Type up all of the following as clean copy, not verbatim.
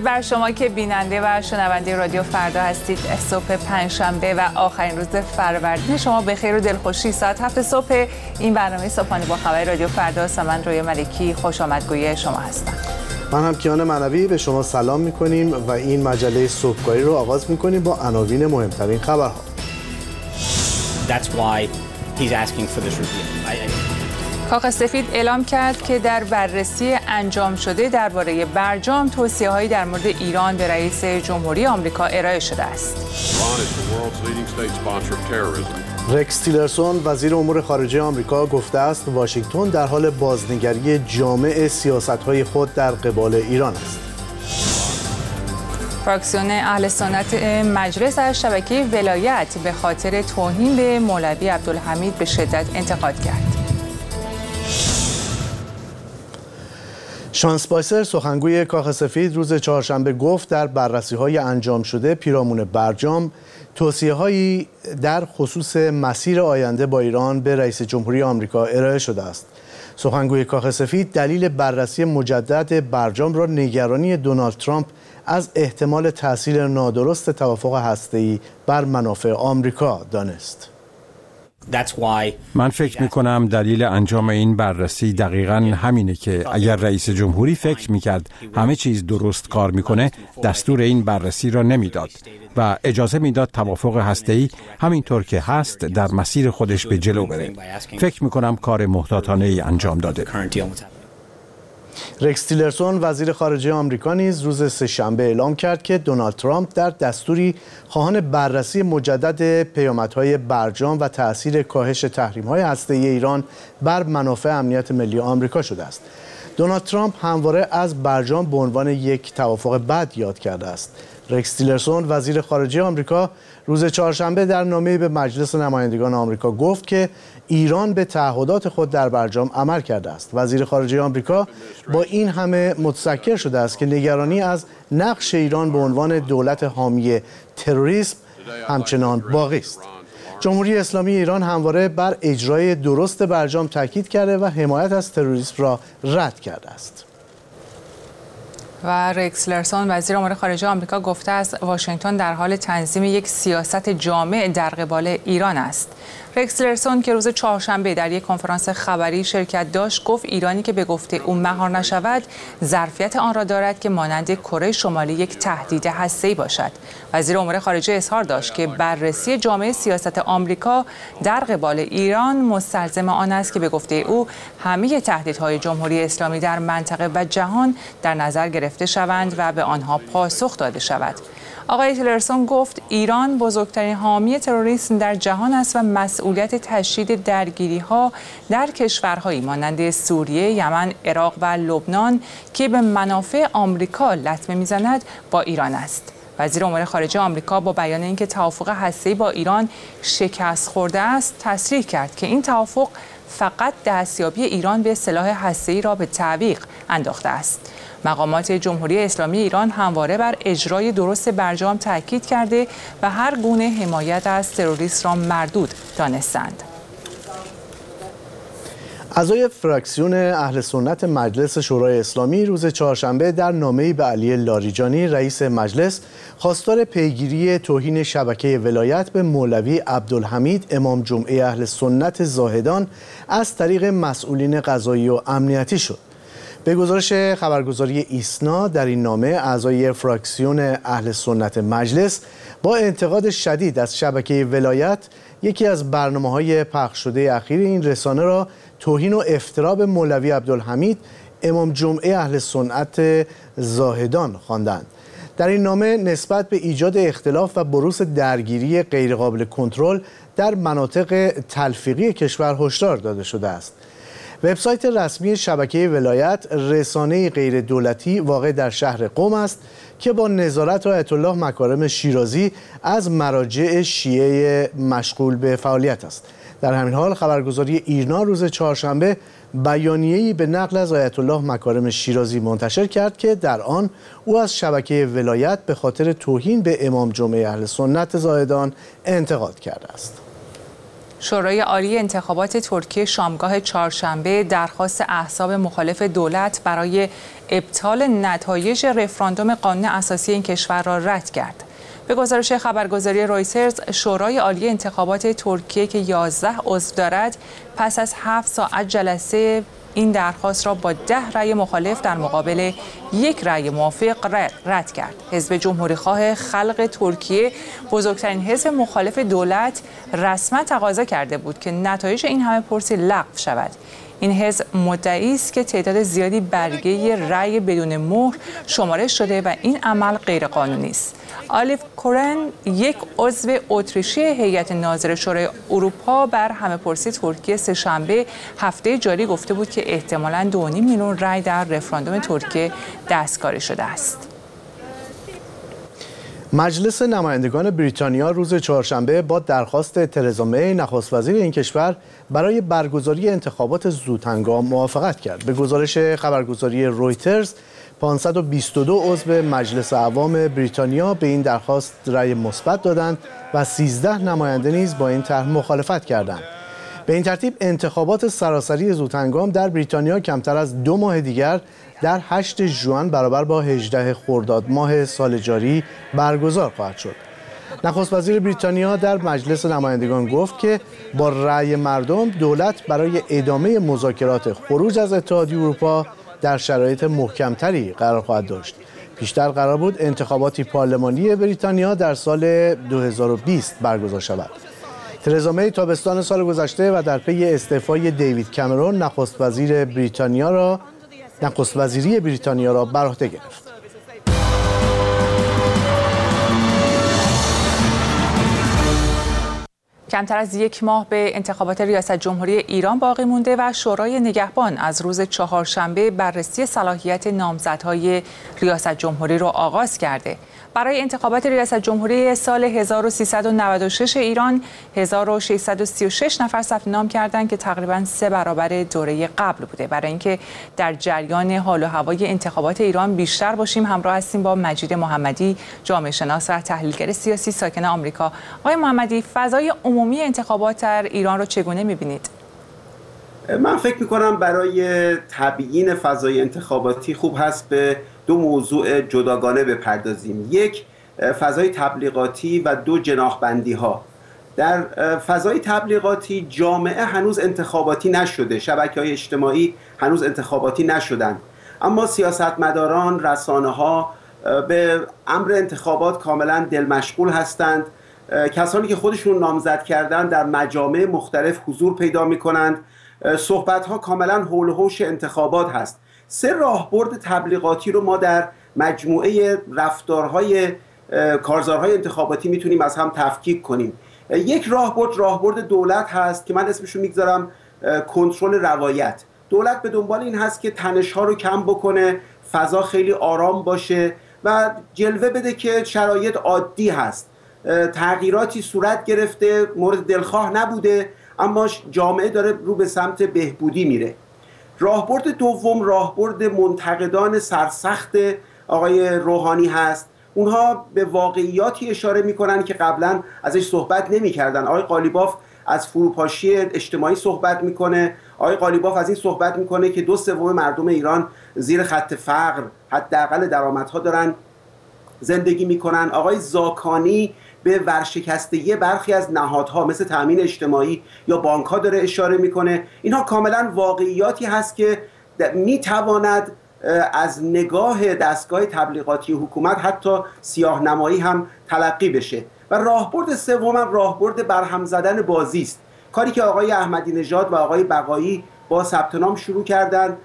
بر شما که بیننده و شنونده رادیو فردا هستید. صبح پنجشنبه و آخرین روز فروردین شما به خیر و دلخوشی. ساعت 7 صبح این برنامه صبحانه با خبر رادیو فردا است. من رویا ملکی خوش آمدگوی شما هستم. من هم کیان منوی به شما سلام می‌کنیم و این مجله صبحگاهی رو آغاز می‌کنیم با عناوین مهمترین خبرها. That's why he's asking for this review. کاخ سفید اعلام کرد که در بررسی انجام شده درباره برجام توصیه‌هایی در مورد ایران به رئیس جمهوری آمریکا ارائه شده است. رکس تیلرسون وزیر امور خارجه آمریکا گفته است واشنگتن در حال بازنگری جامع سیاست‌های خود در قبال ایران است. فراکسیون اهل سنت مجلس از شبکه ولایت به خاطر توهین به مولوی عبدالحمید به شدت انتقاد کرد. شان اسپایسر سخنگوی کاخ سفید روز چهارشنبه گفت در بررسی‌های انجام شده پیرامون برجام توصیه‌هایی در خصوص مسیر آینده با ایران به رئیس جمهوری آمریکا ارائه شده است. سخنگوی کاخ سفید دلیل بررسی مجدد برجام را نگرانی دونالد ترامپ از احتمال تأثیر نادرست توافق هسته‌ای بر منافع آمریکا دانست. من فکر می‌کنم دلیل انجام این بررسی دقیقاً همینه که اگر رئیس جمهوری فکر می‌کرد همه چیز درست کار می‌کنه دستور این بررسی را نمی‌داد و اجازه می‌داد توافق هسته‌ای همینطور که هست در مسیر خودش به جلو بره. فکر می‌کنم کار محتاطانه‌ای انجام داده. رکس تیلرسون وزیر خارجه آمریکا نیز روز سه‌شنبه اعلام کرد که دونالد ترامپ در دستوری خواهان بررسی مجدد پیامدهای برجام و تأثیر کاهش تحریم‌های هسته‌ای ایران بر منافع امنیت ملی آمریکا شده است. دونالد ترامپ همواره از برجام به عنوان یک توافق بد یاد کرده است. رکس تیلرسون وزیر خارجه آمریکا روز چهارشنبه در نامه‌ای به مجلس نمایندگان آمریکا گفت که ایران به تعهدات خود در برجام عمل کرده است. وزیر خارجه آمریکا با این همه متذکر شده است که نگرانی از نقش ایران به عنوان دولت حامی تروریسم همچنان باقی است. جمهوری اسلامی ایران همواره بر اجرای درست برجام تاکید کرده و حمایت از تروریسم را رد کرده است. و رکس تیلرسون وزیر امور خارجه آمریکا گفته است واشنگتن در حال تنظیم یک سیاست جامع در قبال ایران است. رکس تیلرسون که روز چهارشنبه در یک کنفرانس خبری شرکت داشت گفت ایرانی که به گفته او مهار نشود ظرفیت آن را دارد که مانند کره شمالی یک تهدید هسته‌ای باشد. وزیر امور خارجه اظهار داشت که بررسی جامع سیاست آمریکا در قبال ایران مستلزم آن است که به گفته او همه تهدیدهای جمهوری اسلامی در منطقه و جهان در نظر گرفته شوند و به آنها پاسخ داده شود. آقای تیلرسون گفت ایران بزرگترین حامی تروریسم در جهان است و مسئولیت تشدید درگیری‌ها در کشورهایی مانند سوریه، یمن، عراق و لبنان که به منافع آمریکا لطمه می‌زند با ایران است. وزیر امور خارجه آمریکا با بیان اینکه توافق هسته‌ای با ایران شکست خورده است، تصریح کرد که این توافق فقط دستیابی ایران به سلاح هسته‌ای را به تعویق انداخته است. مقامات جمهوری اسلامی ایران همواره بر اجرای درست برجام تاکید کرده و هر گونه حمایت از تروریسم را مردود دانستند. اعضای فراکسیون اهل سنت مجلس شورای اسلامی روز چهارشنبه در نامه‌ای به علی لاریجانی رئیس مجلس خواستار پیگیری توهین شبکه ولایت به مولوی عبدالحمید امام جمعه اهل سنت زاهدان از طریق مسئولین قضایی و امنیتی شد. به گزارش خبرگزاری ایسنا در این نامه اعضای فراکسیون اهل سنت مجلس با انتقاد شدید از شبکه ولایت یکی از برنامه‌های پخش شده اخیر این رسانه را توهین و افترا به مولوی عبدالحمید امام جمعه اهل سنت زاهدان خواندند. در این نامه نسبت به ایجاد اختلاف و بروز درگیری غیرقابل کنترل در مناطق تلفیقی کشور هشدار داده شده است. وبسایت رسمی شبکه ولایت رسانه‌ای غیر دولتی واقع در شهر قم است که با نظارت آیت الله مکارم شیرازی از مراجع شیعه مشغول به فعالیت است. در همین حال خبرگزاری ایرنا روز چهارشنبه بیانیه‌ای به نقل از آیت الله مکارم شیرازی منتشر کرد که در آن او از شبکه ولایت به خاطر توهین به امام جمعه اهل سنت زاهدان انتقاد کرده است. شورای عالی انتخابات ترکیه شامگاه چهارشنبه درخواست احزاب مخالف دولت برای ابطال نتایج رفراندوم قانون اساسی این کشور را رد کرد. به گزارش خبرگزاری رویترز، شورای عالی انتخابات ترکیه که 11 عضو دارد، پس از 7 ساعت جلسه این درخواست را با 10 رأی مخالف در مقابل 1 رأی موافق رد کرد. حزب جمهوری‌خواه خلق ترکیه، بزرگترین حزب مخالف دولت، رسما تقاضا کرده بود که نتایج این همه پرسی لغو شود. این حزب مدعی است که تعداد زیادی برگه رأی بدون مهر شمارش شده و این عمل غیرقانونی است. آلیو کورن، یک عضو اتریشی هیئت ناظر شورای اروپا، بر همه‌پرسی ترکیه سه‌شنبه هفته جاری گفته بود که احتمالاً 2.5 میلیون رأی در رفراندوم ترکیه دستکاری شده است. مجلس نمایندگان بریتانیا روز چهارشنبه با درخواست ترزا می، نخست وزیر این کشور، برای برگزاری انتخابات زودهنگام موافقت کرد. به گزارش خبرگزاری رویترز، 522 عضو مجلس عوام بریتانیا به این درخواست رأی مثبت دادند و 13 نماینده نیز با این طرح مخالفت کردند. به این ترتیب انتخابات سراسری زودهنگام در بریتانیا کمتر از 2 ماه دیگر در 8 ژوئن برابر با 18 خرداد ماه سال جاری برگزار خواهد شد. نخست وزیر بریتانیا در مجلس نمایندگان گفت که با رأی مردم دولت برای ادامه مذاکرات خروج از اتحادیه اروپا در شرایط محکمتری قرار خواهد داشت. پیشتر قرار بود انتخاباتی پارلمانی بریتانیا در سال 2020 برگزار شود. ترزا می تابستان سال گذشته و در پی استعفای دیوید کامرون نخست وزیری بریتانیا را بر عهده گرفت. کمتر از 1 ماه به انتخابات ریاست جمهوری ایران باقی مونده و شورای نگهبان از روز چهارشنبه بررسی صلاحیت نامزدهای ریاست جمهوری را آغاز کرده. برای انتخابات ریاست جمهوری سال 1396 ایران 1636 نفر ثبت نام کردند که تقریباً 3 برابر دوره قبل بوده. برای اینکه در جریان حال و هوای انتخابات ایران بیشتر باشیم، همراه هستیم با مجید محمدی، جامعه شناس و تحلیلگر سیاسی ساکن آمریکا. آقای محمدی، فضای عمومی انتخابات در ایران رو چگونه می‌بینید؟ من فکر می‌کنم برای تبیین فضای انتخاباتی خوب هست به 2 موضوع جداگانه بپردازیم. 1 فضای تبلیغاتی و 2 جناح‌بندی‌ها. در فضای تبلیغاتی جامعه هنوز انتخاباتی نشده، شبکه‌های اجتماعی هنوز انتخاباتی نشدند، اما سیاستمداران، رسانه‌ها به امر انتخابات کاملا دل مشغول هستند. کسانی که خودشون نامزد کردن در مجامع مختلف حضور پیدا می‌کنند. صحبت‌ها کاملا حول و حوش انتخابات هست. 3 راهبرد تبلیغاتی رو ما در مجموعه رفتارهای کارزارهای انتخاباتی میتونیم از هم تفکیک کنیم. 1 راهبرد دولت هست که من اسمشو میگذارم کنترل روایت. دولت به دنبال این هست که تنش‌ها رو کم بکنه، فضا خیلی آرام باشه و جلوه بده که شرایط عادی هست. تغییراتی صورت گرفته، مورد دلخواه نبوده، اما جامعه داره رو به سمت بهبودی میره. راهبرد دوم راهبرد منتقدان سرسخت آقای روحانی هست. اونها به واقعیاتی اشاره میکنن که قبلا ازش صحبت نمیکردن. آقای قالیباف از فروپاشی اجتماعی صحبت میکنه. آقای قالیباف از این صحبت میکنه که 2/3 مردم ایران زیر خط فقر، حداقل درآمدها دارن زندگی میکنن. آقای زاکانی به ورشکستگی برخی از نهادها مثل تامین اجتماعی یا بانک‌ها داره اشاره میکنه. اینها کاملا واقعیاتی هست که میتواند از نگاه دستگاه تبلیغاتی حکومت حتی سیاه‌نمایی هم تلقی بشه. و راهبرد سوم راهبرد برهم زدن بازی است. کاری که آقای احمدی نژاد و آقای بقایی با ثبت نام شروع کردن.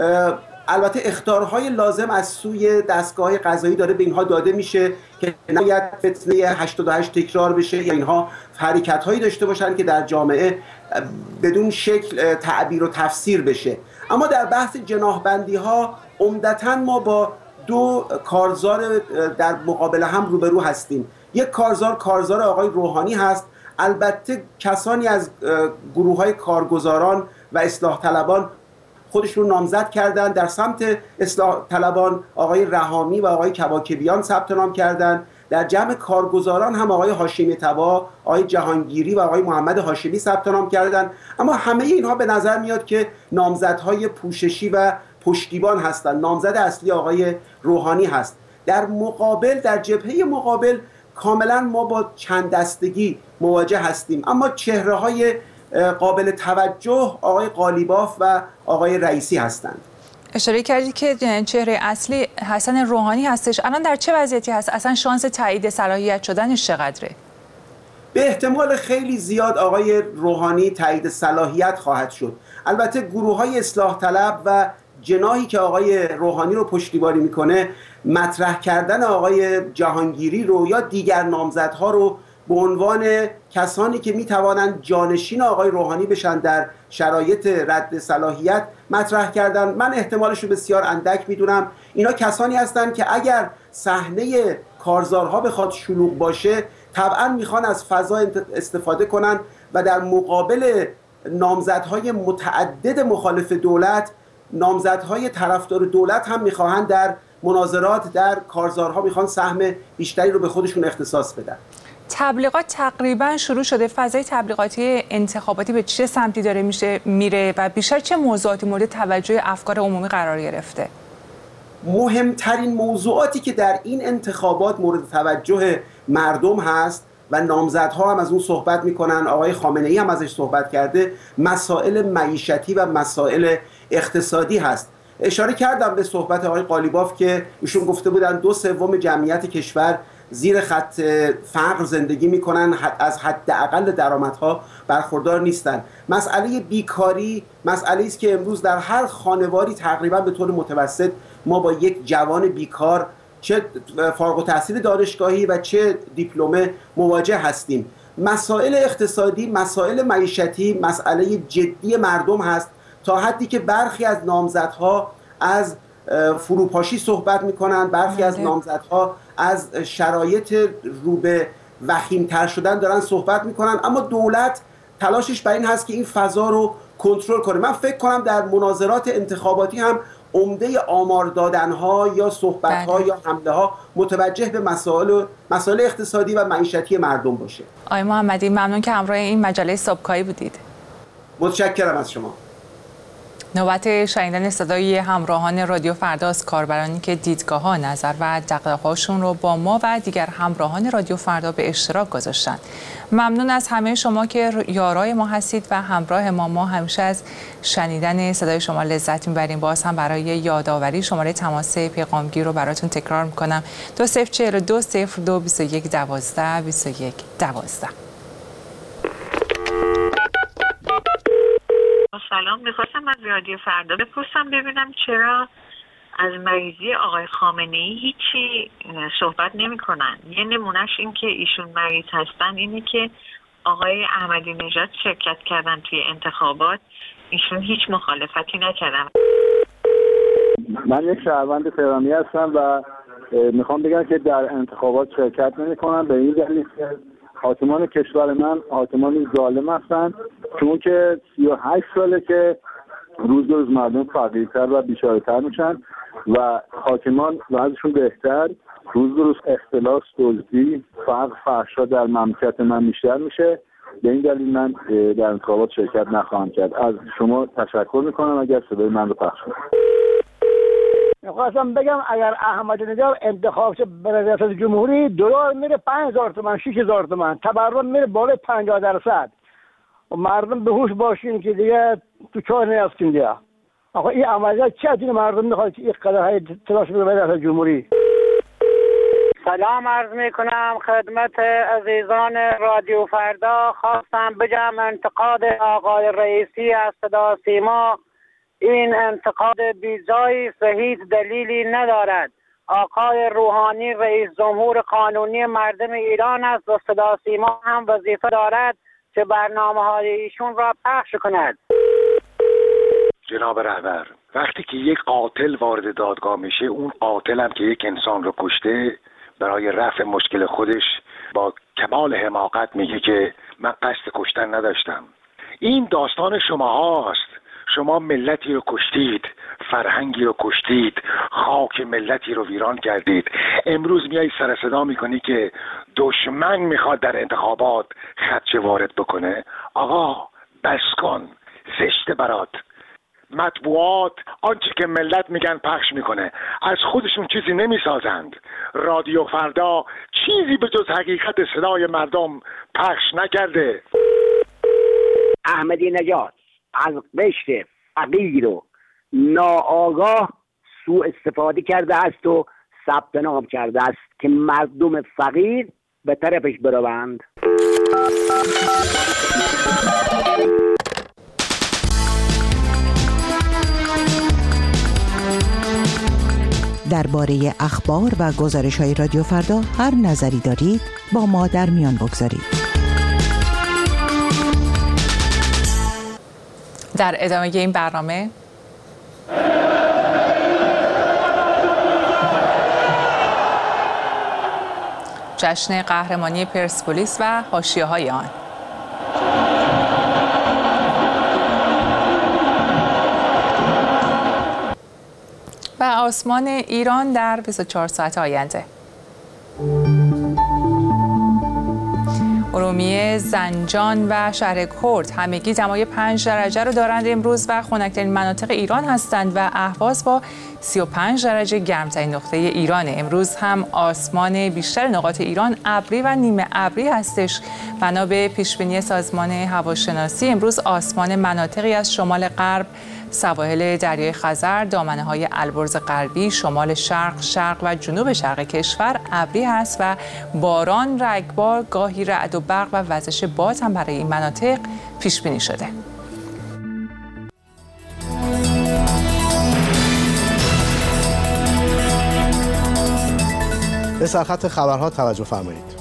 البته اخطارهای لازم از سوی دستگاه قضایی داره به اینها داده میشه که نباید فتنه 88 تکرار بشه یا اینها حرکت‌هایی داشته باشن که در جامعه بدون شکل تعبیر و تفسیر بشه. اما در بحث جناح‌بندی‌ها عمدتاً ما با 2 کارزار در مقابل هم روبرو هستیم. 1 کارزار آقای روحانی هست. البته کسانی از گروه‌های کارگزاران و اصلاح طلبان خودشون نامزد کردن. در سمت اصلاح طلبان آقای رحامی و آقای کباکبیان ثبت نام کردن. در جمع کارگزاران هم آقای هاشمی طبا، آقای جهانگیری و آقای محمد هاشمی ثبت نام کردند. اما همه اینها به نظر میاد که نامزدهای پوششی و پشتیبان هستند. نامزد اصلی آقای روحانی هست. در مقابل، در جبهه مقابل کاملا ما با چند دستگی مواجه هستیم، اما چهره‌های قابل توجه آقای قالیباف و آقای رئیسی هستند. اشاره کردید که چهره اصلی حسن روحانی هستش. الان در چه وضعیتی هست؟ اصلا شانس تایید صلاحیت شدنش چقدره؟ به احتمال خیلی زیاد آقای روحانی تایید صلاحیت خواهد شد. البته گروه‌های اصلاح طلب و جناحی که آقای روحانی رو پشتیبانی میکنه مطرح کردن آقای جهانگیری رو یا دیگر نامزدها رو به عنوان کسانی که میتوانند جانشین آقای روحانی بشن در شرایط رد صلاحیت مطرح کردن. من احتمالش رو بسیار اندک میدونم. اینا کسانی هستند که اگر صحنه کارزارها بخواد شلوغ باشه طبعا میخوان از فضا استفاده کنن و در مقابل نامزدهای متعدد مخالف دولت، نامزدهای طرفدار دولت هم میخواهند در مناظرات، در کارزارها میخوان سهم بیشتری رو به خودشون اختصاص بدن. تبلیغات تقریبا شروع شده. فضای تبلیغاتی انتخاباتی به چه سمتی داره میره و بیشتر چه موضوعاتی مورد توجه افکار عمومی قرار گرفته؟ مهمترین موضوعاتی که در این انتخابات مورد توجه مردم هست و نامزدها هم از اون صحبت میکنن، آقای خامنه‌ای هم ازش صحبت کرده، مسائل معیشتی و مسائل اقتصادی هست. اشاره کردم به صحبت آقای قالیباف که ایشون گفته بودن 2/3 جمعیت کشور زیر خط فقر زندگی میکنن، از حداقل درآمدها برخوردار نیستن. مسئله بیکاری مسئله است که امروز در هر خانواری تقریبا به طور متوسط ما با یک جوان بیکار، چه فارغ التحصیل دانشگاهی و چه دیپلمه، مواجه هستیم. مسائل اقتصادی، مسائل معیشتی مسئله جدی مردم هست، تا حدی که برخی از نامزدها از فروپاشی صحبت میکنن، برخی از نامزدها از شرایط رو به وخیم‌تر شدن دارن صحبت میکنن، اما دولت تلاشش بر این هست که این فضا رو کنترل کنه. من فکر کنم در مناظرات انتخاباتی هم عمده آمار دادنها یا صحبتها یا حمله‌ها متوجه به مسائل اقتصادی و معیشتی مردم باشه. آقای محمدی ممنون که همراه این مجله صبحگاهی بودید. متشکرم از شما. نوبت شنیدن صدای همراهان رادیو فردا از کاربرانی که دیدگاه‌ها، نظر و دغدغه‌هاشون رو با ما و دیگر همراهان رادیو فردا به اشتراک گذاشتن. ممنون از همه شما که یارای ما هستید و همراه ما همیشه از شنیدن صدای شما لذت میبریم. باز هم برای یادآوری شماره تماس پیغامگیر رو براتون تکرار میکنم: 2042 02 21 12 21 12. سلام، میخواستم از رادیو فردا بپرسم ببینم چرا از مریضی آقای خامنه‌ای هیچی صحبت نمی‌کنن. یه نمونهش این که ایشون مریض هستن اینه که آقای احمدی نژاد شرکت کردن توی انتخابات، ایشون هیچ مخالفتی نکردن. من یک شهروند تهرانی هستم و میخوام بگم که در انتخابات شرکت نمی‌کنم به این دلیل که حاکمان کشور من حاکمان ظالم هستند، چون که 38 ساله که روز به روز مردم فقیرتر و بیچاره‌تر میشن و حاکمان وضعشون بهتر، روز به روز اختلاس، دزدی، فقر، فحشا در مملکت من بیشتر میشه. به این دلیل من در انتخابات شرکت نخواهم کرد. از شما تشکر میکنم اگر صدای من رو پخش کنید. میخواستم بگم اگر احمدی نژاد انتخاب شه به ریاست جمهوری، دلار میره 5000 تومان، 6000 تومان، تورم میره بالای 50%. و مردم به هوش باشین که دیگه تو چاه نیافتین دیگه. آخه این عملیات چه از این مردم میخواد که این قدرهای تلاش بده به ریاست جمهوری؟ سلام عرض میکنم خدمت عزیزان رادیو فردا. خواستم بگم انتقاد آقای رئیسی از صدا سیما این انتقاد بیجایی است و هیچ دلیلی ندارد. آقای روحانی رئیس جمهور قانونی مردم ایران است و صدا سیما هم وظیفه دارد که برنامه‌های ایشون را پخش کند. جناب رهبر، وقتی که یک قاتل وارد دادگاه میشه، اون قاتل هم که یک انسان رو کشته، برای رفع مشکل خودش با کمال حماقت میگه که من قصد کشتن نداشتم. این داستان شما هاست. شما ملتی رو کشتید، فرهنگی رو کشتید، خاک ملتی رو ویران کردید. امروز میای سر صدا میکنی که دشمن میخواد در انتخابات خدشه وارد بکنه. آقا بس کن، زشته برات. مطبوعات آنچه که ملت میگن پخش میکنه، از خودشون چیزی نمیسازند. رادیو فردا چیزی به جز حقیقت صدای مردم پخش نکرده. احمدی نژاد از قشر فقیر و ناآگاه سوء استفاده کرده است و ثبت نام کرده است که مردم فقیر به طرفش بروند. درباره اخبار و گزارش‌های رادیو فردا هر نظری دارید با ما در میان بگذارید. در ادامه این برنامه جشن قهرمانی پرسپولیس و حاشیه‌های آن. و آسمان ایران در 24 ساعت آینده. ارومیه، زنجان و شهر کرد همگی دمای 5 درجه رو دارند امروز و خنک‌ترین مناطق ایران هستند و اهواز با 35 درجه گرمترین نقطه ایرانه. امروز هم آسمان بیشتر نقاط ایران ابری و نیمه ابری هستش. بنا به پیشبینی سازمان هواشناسی امروز آسمان مناطقی از شمال غرب، سواحل دریای خزر، دامنه‌های البرز غربی، شمال شرق، شرق و جنوب شرق کشور ابری هست و باران، رگبار، گاهی رعد و برق و وزش باد هم برای این مناطق پیش بینی شده. به سرخط خبرها توجه فرمایید.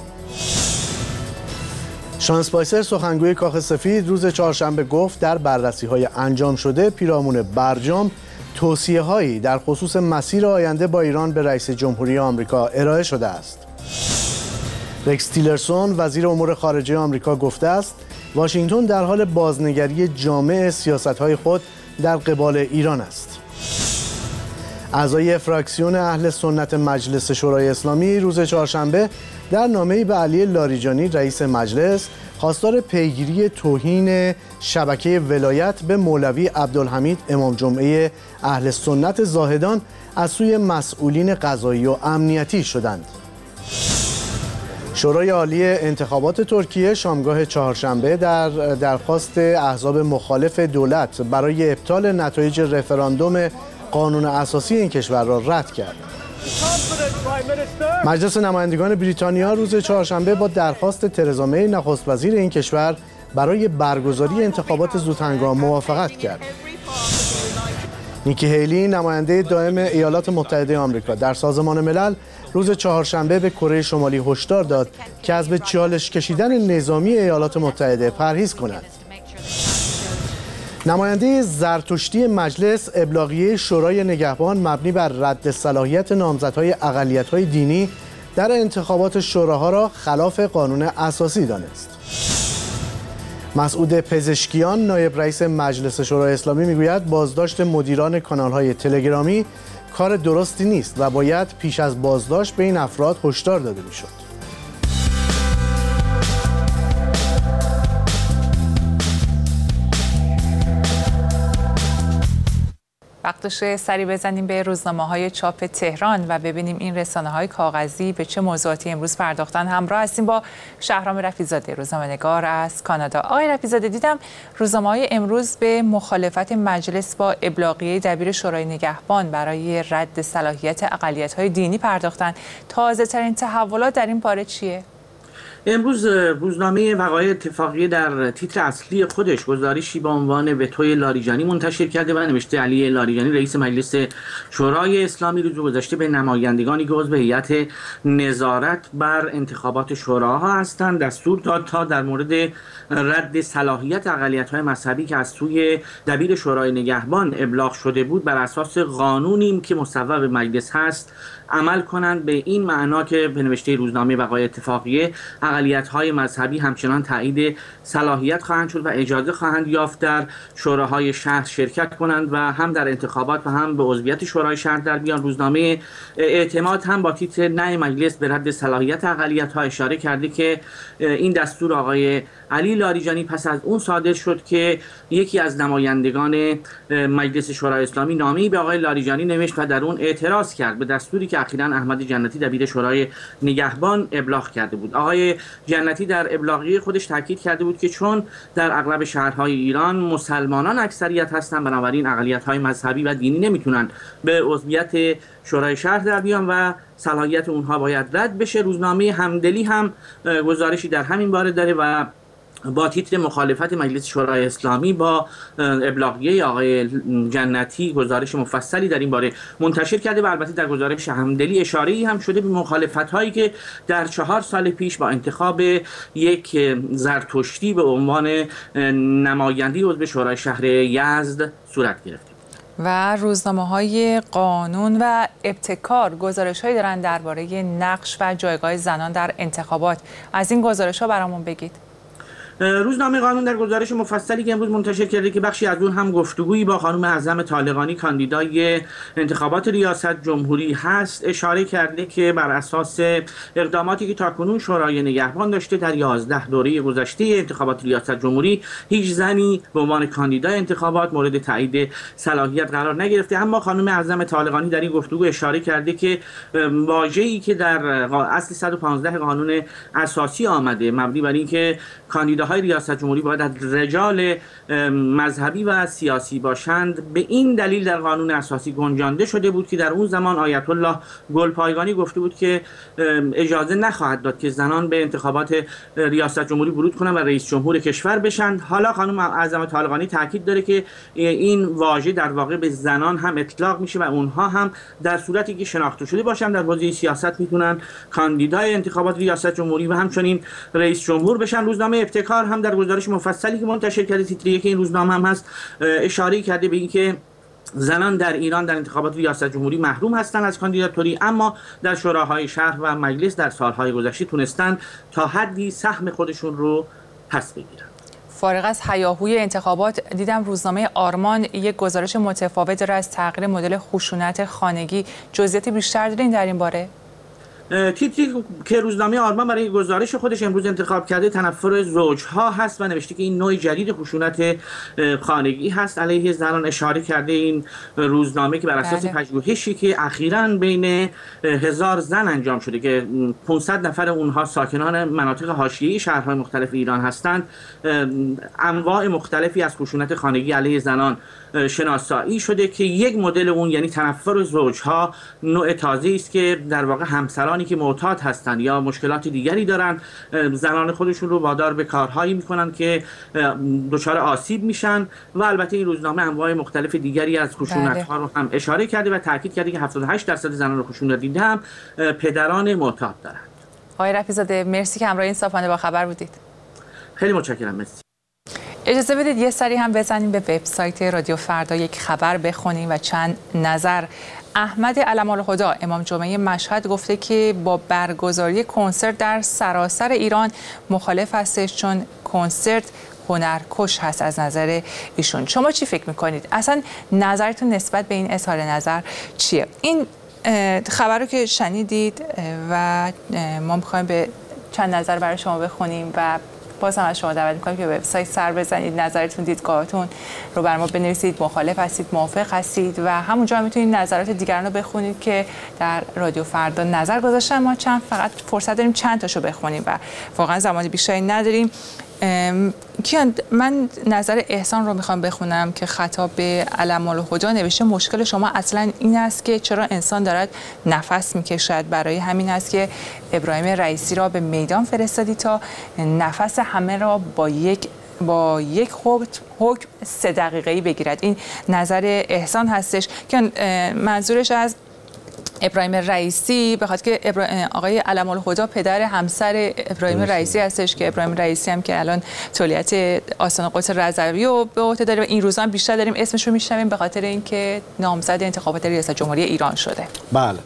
شان اسپایسر سخنگوی کاخ سفید روز چهارشنبه گفت در بررسی‌های انجام شده پیرامون برجام توصیه‌هایی در خصوص مسیر آینده با ایران به رئیس جمهوری آمریکا ارائه شده است. رکس تیلرسون وزیر امور خارجه آمریکا گفته است واشنگتن در حال بازنگری جامع سیاست‌های خود در قبال ایران است. اعضای فراکسیون اهل سنت مجلس شورای اسلامی روز چهارشنبه در نامه‌ای به علی لاریجانی رئیس مجلس خواستار پیگیری توهین شبکه ولایت به مولوی عبدالحمید امام جمعه اهل سنت زاهدان از سوی مسئولین قضایی و امنیتی شدند. شورای عالی انتخابات ترکیه شامگاه چهارشنبه در درخواست احزاب مخالف دولت برای ابطال نتایج رفراندوم قانون اساسی این کشور را رد کرد. مجلس نمایندگان بریتانیا روز چهارشنبه با درخواست ترزا می نخست وزیر این کشور برای برگزاری انتخابات زودهنگام موافقت کرد. نیکی هیلی نماینده دائم ایالات متحده آمریکا در سازمان ملل روز چهارشنبه به کره شمالی هشدار داد که از به چالش کشیدن نظامی ایالات متحده پرهیز کند. نماینده زرتشتی مجلس ابلاغیه شورای نگهبان مبنی بر رد صلاحیت نامزدهای اقلیت‌های دینی در انتخابات شوراها را خلاف قانون اساسی دانست. مسعود پزشکیان نایب رئیس مجلس شورای اسلامی میگوید بازداشت مدیران کانال‌های تلگرامی کار درستی نیست و باید پیش از بازداشت به این افراد هشدار داده میشد. وقتشه سری بزنیم به روزنامه‌های چاپ تهران و ببینیم این رسانه‌های کاغذی به چه موضوعاتی امروز پرداختن. همراه هستیم با شهرام رفیع‌زاده روزنامه‌نگار از کانادا. آقای رفیع‌زاده، دیدم روزنامه‌های امروز به مخالفت مجلس با ابلاغیه دبیر شورای نگهبان برای رد صلاحیت اقلیت‌های دینی پرداختن. تازه‌ترین تحولات در این باره چیه؟ امروز روزنامه وقایع اتفاقیه در تیتر اصلی خودش گزارشی با عنوان وتوی لاریجانی منتشر کرده و نوشته علی لاریجانی رئیس مجلس شورای اسلامی روز گذشته به نمایندگانی که عضو هیئت نظارت بر انتخابات شوراها هستند دستور داد تا در مورد رد صلاحیت اقلیت‌های مذهبی که از سوی دبیر شورای نگهبان ابلاغ شده بود بر اساس قانونی که مصوب مجلس هست عمل کنند به این معنا که به نوشته روزنامه وقایع اتفاقیه اقلیت‌های مذهبی همچنان تایید صلاحیت خواهند شد و اجازه خواهند یافت در شوراهای شهر شرکت کنند و هم در انتخابات و هم به عضویت شورای شهر در بیان. روزنامه اعتماد هم با تیتر نهی مجلس به رد صلاحیت اقلیت‌ها اشاره کرده که این دستور آقای علی لاریجانی پس از اون صادر شد که یکی از نمایندگان مجلس شورای اسلامی نامه‌ای به آقای لاریجانی نوشت و در اون اعتراض کرد به دستوری که اخیراً احمد جنتی دبیر شورای نگهبان ابلاغ کرده بود. آقای جنتی در ابلاغیه خودش تاکید کرده بود که چون در اغلب شهرهای ایران مسلمانان اکثریت هستند، بنابراین اقلیت‌های مذهبی و دینی نمیتونن به عضویت شورای شهر در بیان و صلاحیت اونها باید رد بشه. روزنامه همدلی هم گزارشی در همین باره داره و با تیتر مخالفت مجلس شورای اسلامی با ابلاغیه آقای جنتی گزارش مفصلی در این باره منتشر کرده و البته در گزارش همدلی اشاره‌ای هم شده به مخالفت‌هایی که در 4 سال پیش با انتخاب یک زرتشتی به عنوان نماینده عضو شورای شهر یزد صورت گرفته. و روزنامه‌های قانون و ابتکار گزارش‌هایی دارن درباره نقش و جایگاه زنان در انتخابات. از این گزارش‌ها برامون بگید. روزنامه قانون در گزارش مفصلی که امروز منتشر کرده که بخشی از اون هم گفتگویی با خانم اعظم طالقانی کاندیدای انتخابات ریاست جمهوری هست اشاره کرده که بر اساس اقداماتی که تاکنون شورای نگهبان داشته در 11 دوره گذشته انتخابات ریاست جمهوری هیچ زنی به عنوان کاندیدای انتخابات مورد تایید صلاحیت قرار نگرفته. اما خانم اعظم طالقانی در این گفتگو اشاره کرده که واژه‌ای که در اصل 115 قانون اساسی آمده مبنی بر اینکه کاندیداهای ریاست جمهوری باید از رجال مذهبی و سیاسی باشند، به این دلیل در قانون اساسی گنجانده شده بود که در اون زمان آیت الله گلپایگانی گفته بود که اجازه نخواهد داد که زنان به انتخابات ریاست جمهوری ورود کنند و رئیس جمهور کشور بشند. حالا خانم اعظم طالقانی تاکید داره که این واژه در واقع به زنان هم اطلاق میشه و اونها هم در صورتی که شناخته شده باشند در حوزه سیاست میتونن کاندیدای انتخابات ریاست جمهوری و همچنین رئیس جمهور بشن. روزنامه ابتکار هم در گزارش مفصلی که منتشر کرده تیتری که این روزنامه هم هست اشاره کرده به اینکه زنان در ایران در انتخابات ریاست جمهوری محروم هستند از کاندیداتوری، اما در شوراهای شهر و مجلس در سالهای گذشته تونستن تا حدی سهم خودشون رو پس بگیرن. فارغ از هیاهوی انتخابات دیدم روزنامه آرمان یک گزارش متفاوت داره از تغییر مدل خشونت خانگی. جزئیات بیشتر دارین در این باره؟ تیتری که روزنامه آرمان برای گزارش خودش امروز انتخاب کرده تنفر زوجها هست و نوشته که این نوع جدید خشونت خانگی هست علیه زنان. اشاره کرده این روزنامه که بر اساس پژوهشی که اخیراً بین 1000 زن انجام شده که 500 نفر اونها ساکنان مناطق حاشیه‌ای شهرهای مختلف ایران هستند، انواع مختلفی از خشونت خانگی علیه زنان شناسایی شده که یک مدل اون یعنی تنفر زوجها نوع تازه‌ای است که در واقع همسرانی که معتاد هستند یا مشکلات دیگری دارند زنان خودشون رو وادار به کارهایی میکنن که دچار آسیب میشن و البته این روزنامه انواع مختلف دیگری از خشونت‌ها رو هم اشاره کرده و تاکید کرده که 78% زنان خشونت دیده هم پدران معتاد دارند. آقای رفیع‌زاده مرسی که همراه این صبحانه با خبر بودید. خیلی متشکرم. مرسی. اجازه بدید یه سری هم بزنیم به وبسایت رادیو فردا یک خبر بخونیم و چند نظر. احمد علم‌الهدی امام جمعه مشهد گفته که با برگزاری کنسرت در سراسر ایران مخالف هستش چون کنسرت هنرکش هست از نظر ایشون. شما چی فکر میکنید؟ اصلا نظرتون نسبت به این اظهار نظر چیه؟ این خبر رو که شنیدید و ما میخوایم به چند نظر برای شما بخونیم و باز هم از شما دعوت می‌کنم که وبسایت سر بزنید، نظرتون، دیدگاهتون رو بر ما بنویسید، مخالف هستید، موافق هستید و همونجا میتونید نظرات دیگران رو بخونید که در رادیو فردا نظر گذاشتن. ما فقط فرصت داریم چند تاشو بخونیم و واقعا زمان بیشتری نداریم. من نظر احسان رو میخوام بخونم که خطاب به علم‌الهدی نوشته مشکل شما اصلا این است که چرا انسان دارد نفس میکشد، برای همین است که ابراهیم رئیسی را به میدان فرستادی تا نفس همه را با یک حکم 3 دقیقه‌ای بگیرد. این نظر احسان هستش که منظورش از ابراهیم رئیسی، به خاطر که آقای علم الهدی پدر همسر ابراهیم رئیسی هستش که ابراهیم رئیسی هم که الان تولیت آستان قدس رضوی رو به عهده داره و این روزا هم بیشتر داریم اسمش رو میشنویم به خاطر اینکه نامزد انتخابات ریاست جمهوری ایران شده. بله.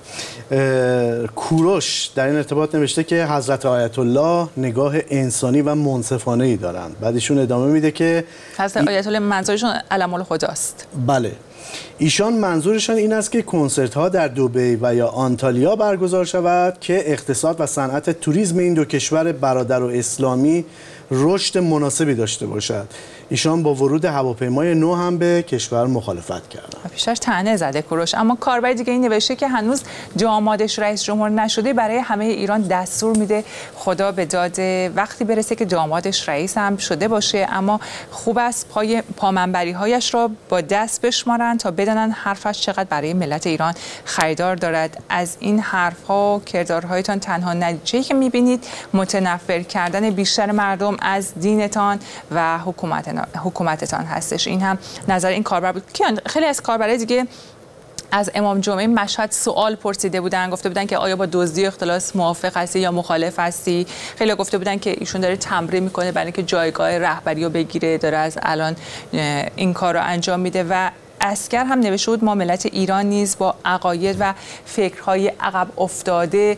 کوروش در این ارتباط نوشته که حضرت آیت الله نگاه انسانی و منصفانه‌ای دارند. بعد ایشون ادامه میده که حضرت آیت الله منظورشون علم الهدی است. بله. ایشان منظورشان این است که کنسرت‌ها در دبی و یا آنتالیا برگزار شود که اقتصاد و صنعت توریسم این دو کشور برادر و اسلامی رشد مناسبی داشته باشد. ایشان با ورود هواپیمای نو هم به کشور مخالفت کردند. پیشش طعنه زده کوروش، اما کاربر دیگه این نوشته که هنوز دامادش رئیس جمهور نشده برای همه ایران دستور میده خدا به داد وقتی برسه که دامادش رئیس هم شده باشه، اما خوب است پامنبری هایش را با دست بشمارن تا بدانن حرفش چقدر برای ملت ایران خریدار دارد. از این حرف ها و کردارهایتان تنها نتیجه‌ای که میبینید متنفر کردن بیشتر مردم از دینتان و حکومتتان هستش. این هم نظر این کاربر بود. خیلی از کاربرای دیگه از امام جمعه مشهد سوال پرسیده بودن، گفته بودن که آیا با دزدی اختلاس موافق هستی یا مخالف هستی. خیلی گفته بودن که ایشون داره تمرین میکنه برای اینکه جایگاه رهبری رو بگیره، داره از الان این کار رو انجام میده. و اسکر هم نوشته بود ما ملت ایران نیز با عقاید و فکرهای عقب افتاده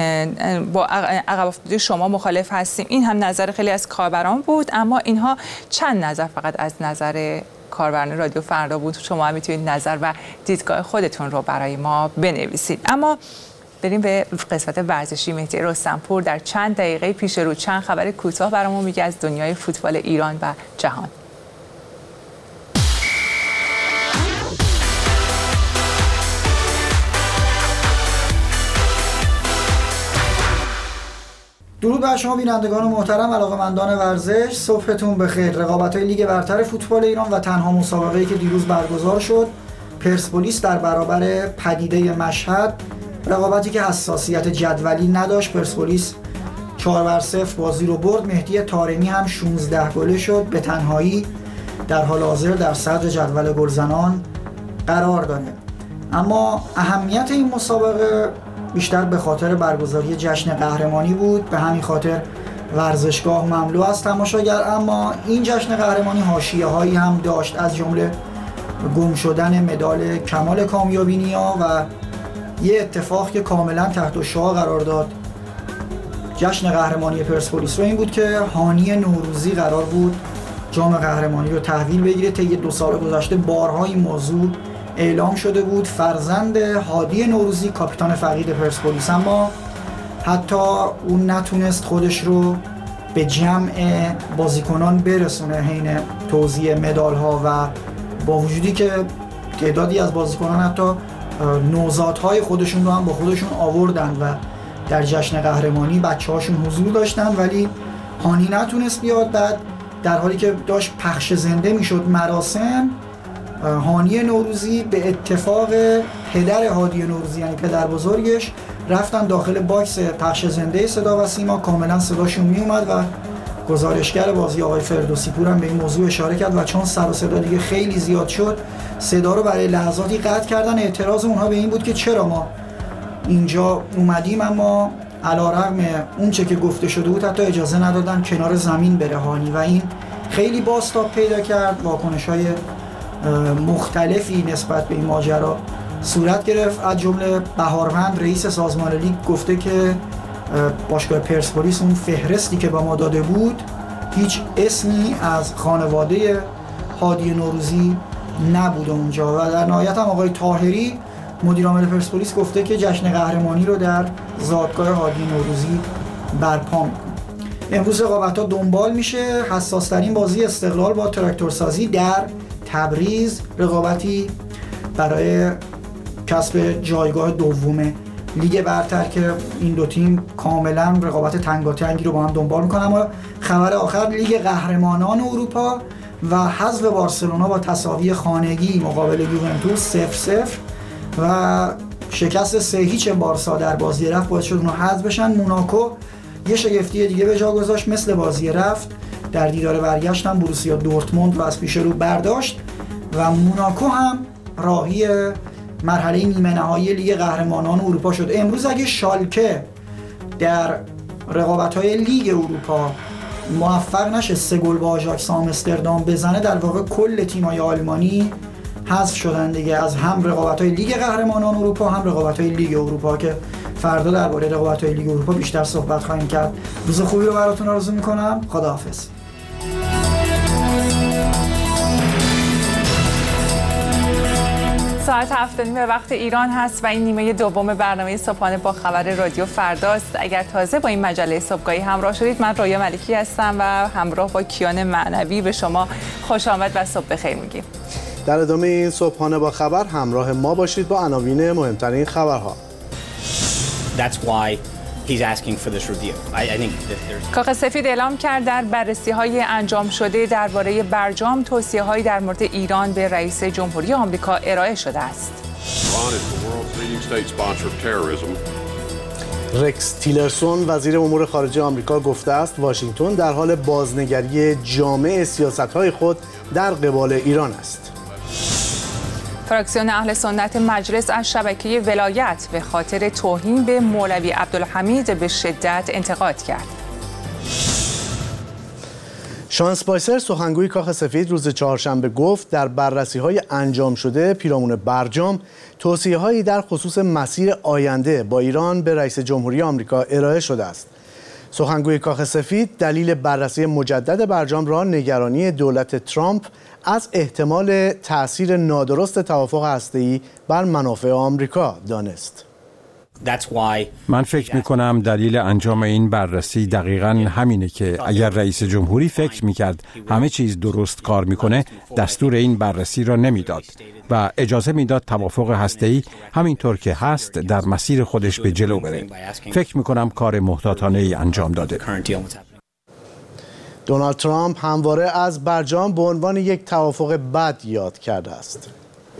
شما مخالف هستیم. این هم نظر خیلی از کاربران بود، اما اینها چند نظر فقط از نظر کاربران رادیو فردا بود. شما هم میتونید نظر و دیدگاه خودتون رو برای ما بنویسید. اما بریم به قسمت ورزشی. مهدی رستمپور در چند دقیقه پیش رو چند خبر کوتاه برامون میگه از دنیای فوتبال ایران و جهان. درود بر شما بینندگان محترم، علاقه‌مندان ورزش، صبحتون بخیر. رقابت‌های لیگ برتر فوتبال ایران و تنها مسابقه‌ای که دیروز برگزار شد، پرسپولیس در برابر پدیده مشهد، رقابتی که حساسیت جدولی نداشت. پرسپولیس 4-0 بازی رو برد. مهدی طارمی هم 16 گله شد، به تنهایی در حال حاضر در صدر جدول گلزنان قرار داره. اما اهمیت این مسابقه بیشتر به خاطر برگزاری جشن قهرمانی بود، به همین خاطر ورزشگاه مملو از تماشاگر. اما این جشن قهرمانی حاشیه‌هایی هم داشت، از جمله گم شدن مدال کمال کامیابی‌نیا و یه اتفاق که کاملا تحت شعاع قرار داد جشن قهرمانی پرسپولیس و این بود که هانی نوروزی قرار بود جام قهرمانی رو تحویل بگیره. طی 2 سال گذشته بارها این موضوع اعلام شده بود. فرزند هادی نوروزی کاپیتان فقید پرسپولیس اما حتی اون نتونست خودش رو به جمع بازیکنان برسونه حین توزیع مدال ها و با وجودی که تعدادی از بازیکنان حتی نوزادهای خودشون رو هم با خودشون آوردن و در جشن قهرمانی بچه‌هاشون حضور داشتن، ولی هانی نتونست بیاد. بعد در حالی که داشت پخش زنده میشد مراسم، هانی نوروزی به اتفاق پدر هادی نوروزی یعنی پدر بزرگش رفتن داخل باکس پخش زنده صدا و سیما، کاملا صداشون می اومد و گزارشگر بازی آقای فردوسی پور هم به این موضوع اشاره کرد و چون سر و صدا دیگه خیلی زیاد شد صدا رو برای لحظاتی قطع کردن. اعتراض اونها به این بود که چرا ما اینجا اومدیم اما علیرغم اون چه که گفته شده بود حتی اجازه ندادن کنار زمین بره هانی و این خیلی بازتاب پیدا کرد. واکنش‌های مختلفی نسبت به این ماجرا صورت گرفت، از جمله بهاروند رئیس سازمان لیگ گفته که باشگاه پرسپولیس اون فهرستی که به ما داده بود هیچ اسمی از خانواده هادی نوروزی نبود اونجا و در نهایت هم آقای طاهری مدیر عامل پرسپولیس گفته که جشن قهرمانی رو در زادگاه هادی نوروزی برپا می‌کنه. امروز رقابت‌ها دنبال میشه. حساس‌ترین بازی استقلال با تراکتورسازی در تبریز، رقابتی برای کسب جایگاه دوم لیگ برتر که این دو تیم کاملا رقابت تنگاتنگی رو با هم دنبال میکنن. اما خبر آخر لیگ قهرمانان اروپا و حذف بارسلونا با تساوی خانگی مقابل یوونتوس 0-0 و شکست 3-0 بارسا در بازی رفت باعث شد اونها حذف بشن. موناکو یه شگفتی دیگه به جا گذاشت، مثل بازی رفت در دیدار برگشت هم بروسیا دورتموند رو از پیش رو برداشت و موناکو هم راهی مرحله نیمه نهایی لیگ قهرمانان اروپا شد. امروز اگه شالکه در رقابت‌های لیگ اروپا موفق نشه 3 گل با آژاکس آمستردام بزنه، در واقع کل تیم‌های آلمانی حذف شدن دیگه از هم رقابت‌های لیگ قهرمانان اروپا هم رقابت‌های لیگ اروپا، که فردا درباره رقابت‌های لیگ اروپا بیشتر صحبت خواهیم کرد. روز خوبی رو براتون آرزو می‌کنم. خداحافظ. ساعت 7:30 به وقت ایران هست و این نیمه دوم برنامه صبحانه با خبر رادیو فرداست. اگر تازه با این مجله صبحگاهی همراه شدید، من رویا ملکی هستم و همراه با کیان معنوی به شما خوش آمد و صبح بخیر میگیم. در ادامه این صبحانه با خبر همراه ما باشید با عناوین مهمترین خبرها. کاخ سفید اعلام کرد در بررسی‌های انجام شده درباره برجام توصیه‌هایی در مورد ایران به رئیس جمهوری آمریکا ارائه شده است. رکس تیلرسون وزیر امور خارجه آمریکا گفته است واشنگتن در حال بازنگری جامع سیاست‌های خود در قبال ایران است. فراکسیون اهل سنت مجلس از شبکه ولایت به خاطر توهین به مولوی عبدالحمید به شدت انتقاد کرد. شان اسپایسر سخنگوی کاخ سفید روز چهارشنبه گفت در بررسی‌های انجام شده پیرامون برجام توصیه‌هایی در خصوص مسیر آینده با ایران به رئیس جمهوری آمریکا ارائه شده است. سخنگوی کاخ سفید دلیل بررسی مجدد برجام را نگرانی دولت ترامپ از احتمال تأثیر نادرست توافق هسته‌ای بر منافع آمریکا دانست. من فکر می‌کنم دلیل انجام این بررسی دقیقاً همینه که اگر رئیس جمهوری فکر می‌کرد همه چیز درست کار می‌کنه، دستور این بررسی را نمی‌داد و اجازه می‌داد توافق هسته‌ای همینطور که هست در مسیر خودش به جلو بره. فکر می‌کنم کار محتاطانه‌ای انجام داده. دونالد ترامپ همواره از برجام به عنوان یک توافق بد یاد کرده است.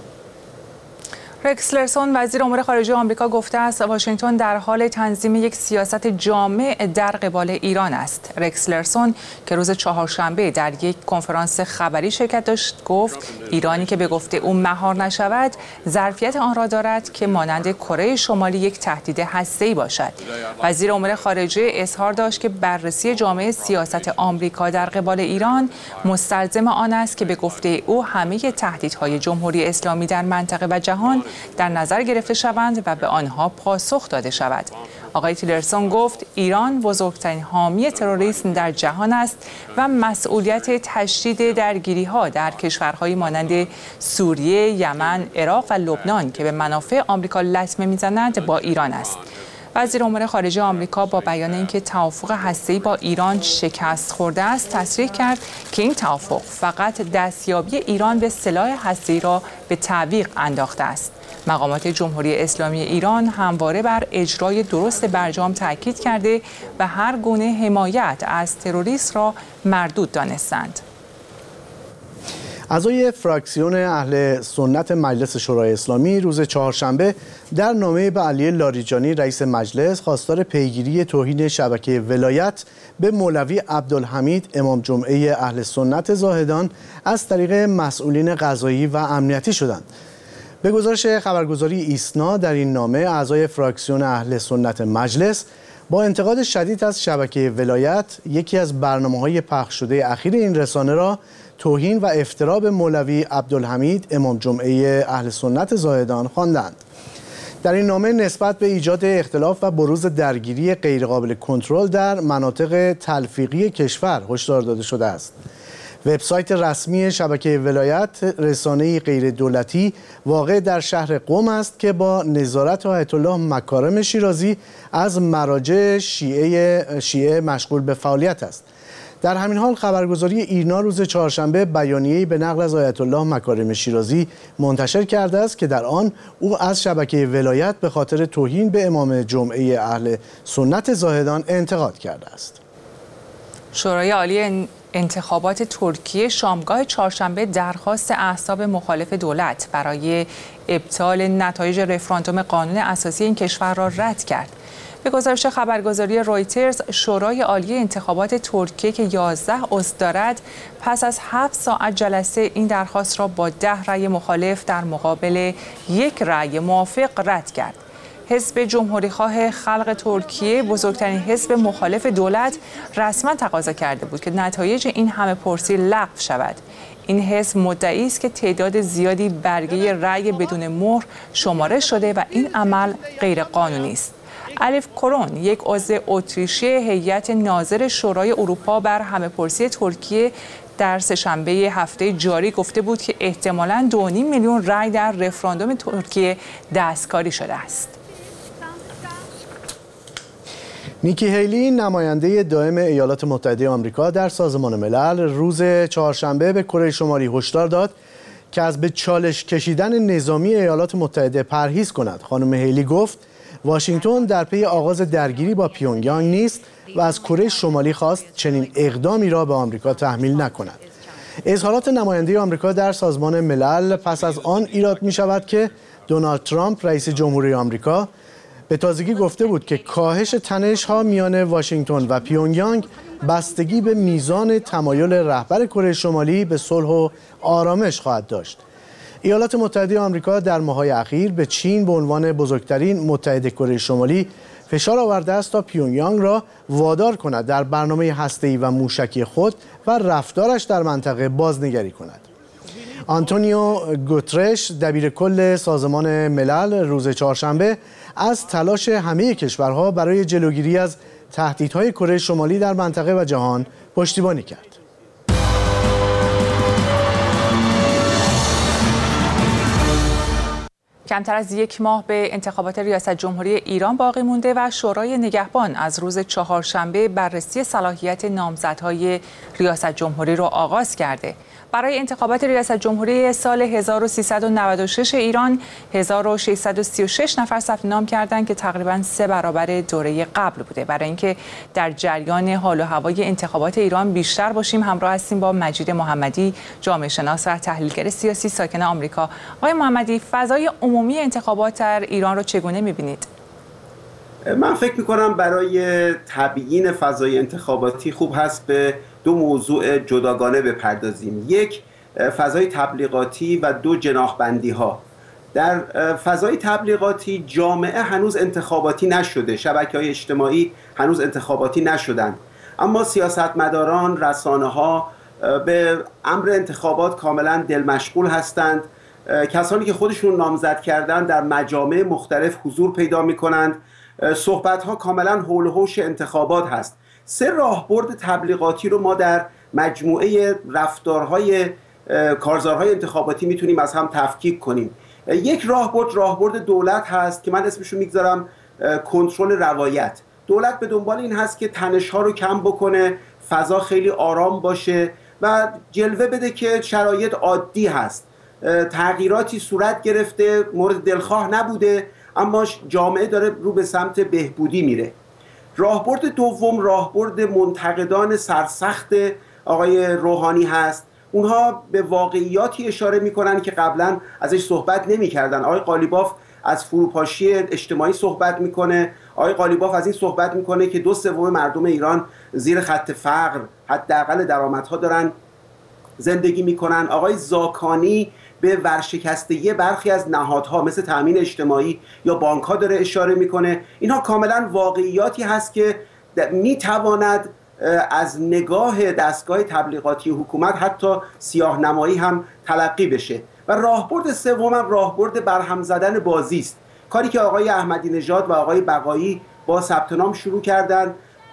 رکس تیلرسون وزیر امور خارجه آمریکا گفته است واشنگتن در حال تنظیم یک سیاست جامع در قبال ایران است. رکس تیلرسون که روز چهارشنبه در یک کنفرانس خبری شرکت داشت گفت ایرانی که به گفته او مهار نشود ظرفیت آن را دارد که مانند کره شمالی یک تهدید هسته‌ای باشد. وزیر امور خارجه اظهار داشت که بررسی جامع سیاست آمریکا در قبال ایران مستلزم آن است که به گفته او همه تهدیدهای جمهوری اسلامی در منطقه و جهان در نظر گرفته شوند و به آنها پاسخ داده شود. آقای تیلرسون گفت ایران بزرگترین حامی تروریسم در جهان است و مسئولیت تشدید درگیری‌ها در کشورهایی مانند سوریه، یمن، عراق و لبنان که به منافع آمریکا لطمه می‌زنند با ایران است. وزیر امور خارجه آمریکا با بیان اینکه توافق هسته‌ای با ایران شکست خورده است تصریح کرد که این توافق فقط دستیابی ایران به سلاح هسته‌ای را به تعویق انداخته است. مقامات جمهوری اسلامی ایران همواره بر اجرای درست برجام تاکید کرده و هر گونه حمایت از تروریسم را مردود دانستند. اعضای فراکسیون اهل سنت مجلس شورای اسلامی روز چهارشنبه در نامه به علی لاریجانی رئیس مجلس خواستار پیگیری توهین شبکه ولایت به مولوی عبدالحمید امام جمعه اهل سنت زاهدان از طریق مسئولین قضایی و امنیتی شدند. به گزارش خبرگزاری ایسنا در این نامه اعضای فراکسیون اهل سنت مجلس با انتقاد شدید از شبکه ولایت یکی از برنامه‌های پخش شده اخیر این رسانه را توهین و افترا به مولوی عبدالحمید امام جمعه اهل سنت زاهدان خواندند. در این نامه نسبت به ایجاد اختلاف و بروز درگیری غیرقابل کنترل در مناطق تلفیقی کشور هشدار داده شده است. وبسایت رسمی شبکه ولایت رسانه‌ای غیر دولتی واقع در شهر قم است که با نظارت آیت الله مکارم شیرازی از مراجع شیعه مشغول به فعالیت است. در همین حال خبرگزاری ایرنا روز چهارشنبه بیانیه‌ای به نقل از آیت الله مکارم شیرازی منتشر کرده است که در آن او از شبکه ولایت به خاطر توهین به امام جمعه اهل سنت زاهدان انتقاد کرده است. شورای عالی انتخابات ترکیه شامگاه چهارشنبه درخواست احزاب مخالف دولت برای ابطال نتایج رفراندوم قانون اساسی این کشور را رد کرد. به گزارش خبرگزاری رویترز، شورای عالی انتخابات ترکیه که 11 عضو دارد پس از 7 ساعت جلسه این درخواست را با 10 رأی مخالف در مقابل 1 رأی موافق رد کرد. حزب جمهوریخواه خلق ترکیه، بزرگترین حزب مخالف دولت، رسما تقاضا کرده بود که نتایج این همه پرسی لغو شود. این حزب مدعی است که تعداد زیادی برگه رأی بدون مهر شماره شده و این عمل غیرقانونی است. الیف کرون، یک عضو اتریشی هیئت ناظر شورای اروپا بر همه‌پرسی ترکیه، در سه‌شنبه هفته جاری گفته بود که احتمالاً 2.5 میلیون رأی در رفراندوم ترکیه دستکاری شده است. نیکی هیلی، نماینده دائم ایالات متحده آمریکا در سازمان ملل، روز چهارشنبه به کره شمالی هشدار داد که از به چالش کشیدن نظامی ایالات متحده پرهیز کند. خانم هیلی گفت واشنگتن در پی آغاز درگیری با پیونگیانگ نیست و از کره شمالی خواست چنین اقدامی را به آمریکا تحمیل نکند. اظهارات نماینده آمریکا در سازمان ملل پس از آن ایراد می شود که دونالد ترامپ، رئیس جمهوری آمریکا، به تازگی گفته بود که کاهش تنش‌ها میان واشنگتن و پیونگیانگ بستگی به میزان تمایل رهبر کره شمالی به صلح و آرامش خواهد داشت. ایالات متحده آمریکا در ماه‌های اخیر به چین به عنوان بزرگترین متحد کره شمالی فشار آورده است تا پیونگیانگ را وادار کند در برنامه هسته‌ای و موشکی خود و رفتارش در منطقه بازنگری کند. آنتونیو گوترش، دبیر کل سازمان ملل، روز چهارشنبه از تلاش همه کشورها برای جلوگیری از تهدیدهای کره شمالی در منطقه و جهان پشتیبانی کرد. کمتر از 1 ماه به انتخابات ریاست جمهوری ایران باقی مونده و شورای نگهبان از روز چهارشنبه بررسی صلاحیت نامزدهای ریاست جمهوری را آغاز کرده. برای انتخابات ریاست جمهوری سال 1396 ایران 1636 نفر ثبت نام کردند که تقریباً 3 برابر دوره قبل بوده. برای اینکه در جریان حال و هوای انتخابات ایران بیشتر باشیم، همراه هستیم با مجید محمدی، جامعه شناس و تحلیلگر سیاسی ساکن آمریکا. آقای محمدی، فضای عمومی انتخابات در ایران رو چگونه می‌بینید؟ من فکر می‌کنم برای تبیین فضای انتخاباتی خوب هست به 2 موضوع جداگانه بپردازیم. 1 فضای تبلیغاتی و 2 جناح‌بندی‌ها. در فضای تبلیغاتی جامعه هنوز انتخاباتی نشده، شبکه‌های اجتماعی هنوز انتخاباتی نشدند، اما سیاستمداران، رسانه‌ها به امر انتخابات کاملا دل مشغول هستند. کسانی که خودشون نامزد کردن در مجامع مختلف حضور پیدا می‌کنند. صحبت‌ها کاملا حول و حوش انتخابات هست. 3 راهبرد تبلیغاتی رو ما در مجموعه رفتارهای کارزارهای انتخاباتی میتونیم از هم تفکیک کنیم. 1 راهبرد دولت هست که من اسمشو میگذارم کنترل روایت. دولت به دنبال این هست که تنش‌ها رو کم بکنه، فضا خیلی آرام باشه و جلوه بده که شرایط عادی هست. تغییراتی صورت گرفته، مورد دلخواه نبوده، اما جامعه داره رو به سمت بهبودی میره. راهبرد دوم راهبرد منتقدان سرسخت آقای روحانی هست. اونها به واقعیاتی اشاره میکنن که قبلا ازش صحبت نمیکردن. آقای قالیباف از فروپاشی اجتماعی صحبت میکنه. آقای قالیباف از این صحبت میکنه که 2/3 مردم ایران زیر خط فقر، حداقل درآمدها دارن زندگی میکنن. آقای زاکانی به ورشکستگی برخی از نهادها مثل تامین اجتماعی یا بانک‌ها داره اشاره میکنه. اینها کاملا واقعیاتی هست که میتواند از نگاه دستگاه تبلیغاتی حکومت حتی سیاه‌نمایی هم تلقی بشه. و راهبرد سوم هم راهبرد برهم زدن بازی است، کاری که آقای احمدی نژاد و آقای بقایی با ثبت نام شروع کردن.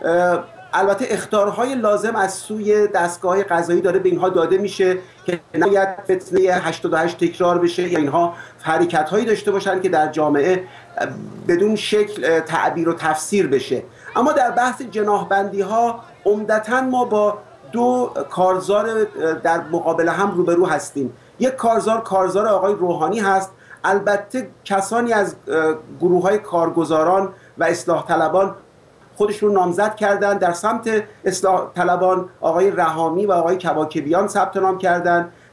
البته اخطارهای لازم از سوی دستگاه قضایی داره به اینها داده میشه که نباید فتنه 88 تکرار بشه یا اینها حرکت‌هایی داشته باشن که در جامعه بدون شکل تعبیر و تفسیر بشه. اما در بحث جناح‌بندی‌ها عمدتاً ما با 2 کارزار در مقابل هم روبرو هستیم. 1 کارزار آقای روحانی هست. البته کسانی از گروه‌های کارگزاران و اصلاح طلبان خودشون نامزد کردن. در سمت اصلاح طلبان آقای رحامی و آقای کباکبیان ثبت نام کردن.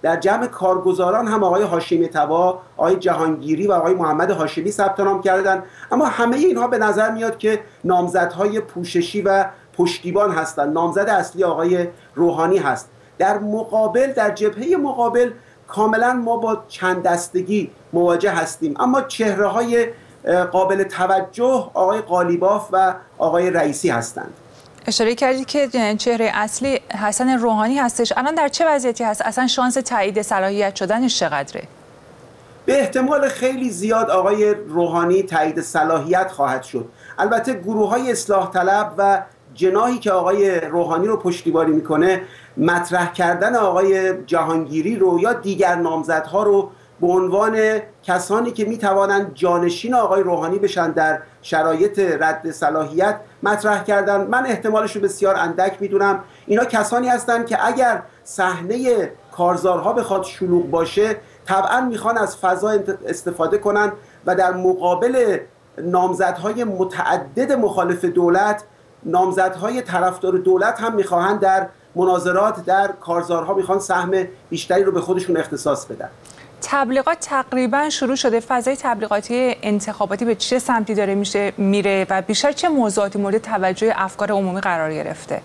در جمع کارگزاران هم آقای هاشمی طبا، آقای جهانگیری و آقای محمد هاشمی ثبت نام کردند. اما همه اینها به نظر میاد که نامزدهای پوششی و پشتیبان هستند. نامزد اصلی آقای روحانی هست. در مقابل، در جبهه مقابل کاملا ما با چند دستگی مواجه هستیم، اما چهره‌های قابل توجه آقای قالیباف و آقای رئیسی هستند. اشاره کردید که چهره اصلی حسن روحانی هستش. الان در چه وضعیتی هست؟ اصلا شانس تایید صلاحیت شدنش چقدره؟ به احتمال خیلی زیاد آقای روحانی تایید صلاحیت خواهد شد. البته گروه‌های اصلاح طلب و جناحی که آقای روحانی رو پشتیبانی میکنه مطرح کردن آقای جهانگیری رو یا دیگر نامزدها رو به عنوان کسانی که میتوانند جانشین آقای روحانی بشن در شرایط رد صلاحیت مطرح کردن. من احتمالش رو بسیار اندک میدونم. اینا کسانی هستند که اگر صحنه کارزارها بخواد شلوغ باشه طبعا میخوان از فضا استفاده کنن و در مقابل نامزدهای متعدد مخالف دولت، نامزدهای طرفدار دولت هم میخواهند در مناظرات، در کارزارها میخوان سهم بیشتری رو به خودشون اختصاص بدن. تبلیغات تقریبا شروع شده. فضای تبلیغاتی انتخاباتی به چه سمتی داره میره و بیشتر چه موضوعاتی مورد توجه افکار عمومی قرار گرفته؟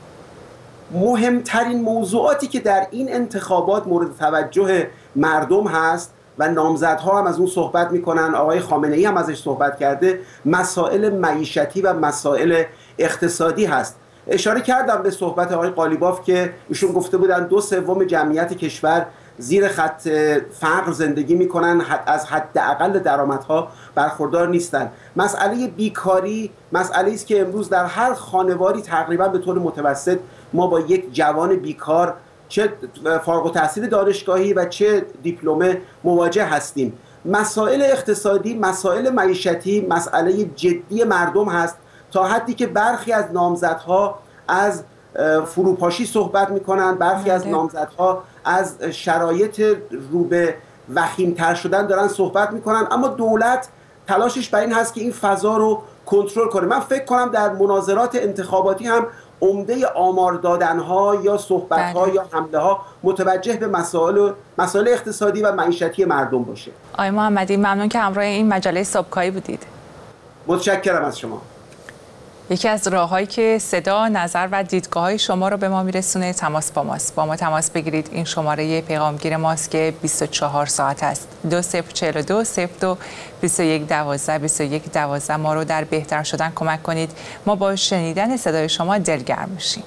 مهمترین موضوعاتی که در این انتخابات مورد توجه مردم هست و نامزدها هم از اون صحبت میکنن، آقای خامنه‌ای هم ازش صحبت کرده، مسائل معیشتی و مسائل اقتصادی هست. اشاره کردم به صحبت آقای قالیباف که ایشون گفته بودن 2/3 جمعیت کشور زیر خط فقر زندگی میکنن، از حداقل درآمدها برخوردار نیستن. مسئله بیکاری مسئله است که امروز در هر خانواری تقریبا به طور متوسط ما با یک جوان بیکار چه فارغ التحصیل دانشگاهی و چه دیپلمه مواجه هستیم. مسائل اقتصادی، مسائل معیشتی مسئله جدی مردم هست، تا حدی که برخی از نامزدها از فروپاشی صحبت میکنن، برخی از نامزدها از شرایط رو به وخیم‌تر شدن دارن صحبت میکنن، اما دولت تلاشش بر این هست که این فضا رو کنترل کنه. من فکر کنم در مناظرات انتخاباتی هم عمده آمار دادنها یا صحبتها یا حمله ها متوجه به مسائل اقتصادی و معیشتی مردم باشه. آقای محمدی ممنون که همراه این مجله صبحگاهی بودید. متشکرم از شما. یکی از راه‌هایی که صدا، نظر و دیدگاه‌های شما رو به ما میرسونه تماس با ماست. با ما تماس بگیرید. این شماره پیغامگیر ماست که 24 ساعت است. 2042 02 21 12 21 12 ما رو در بهتر شدن کمک کنید. ما با شنیدن صدای شما دلگرم میشیم.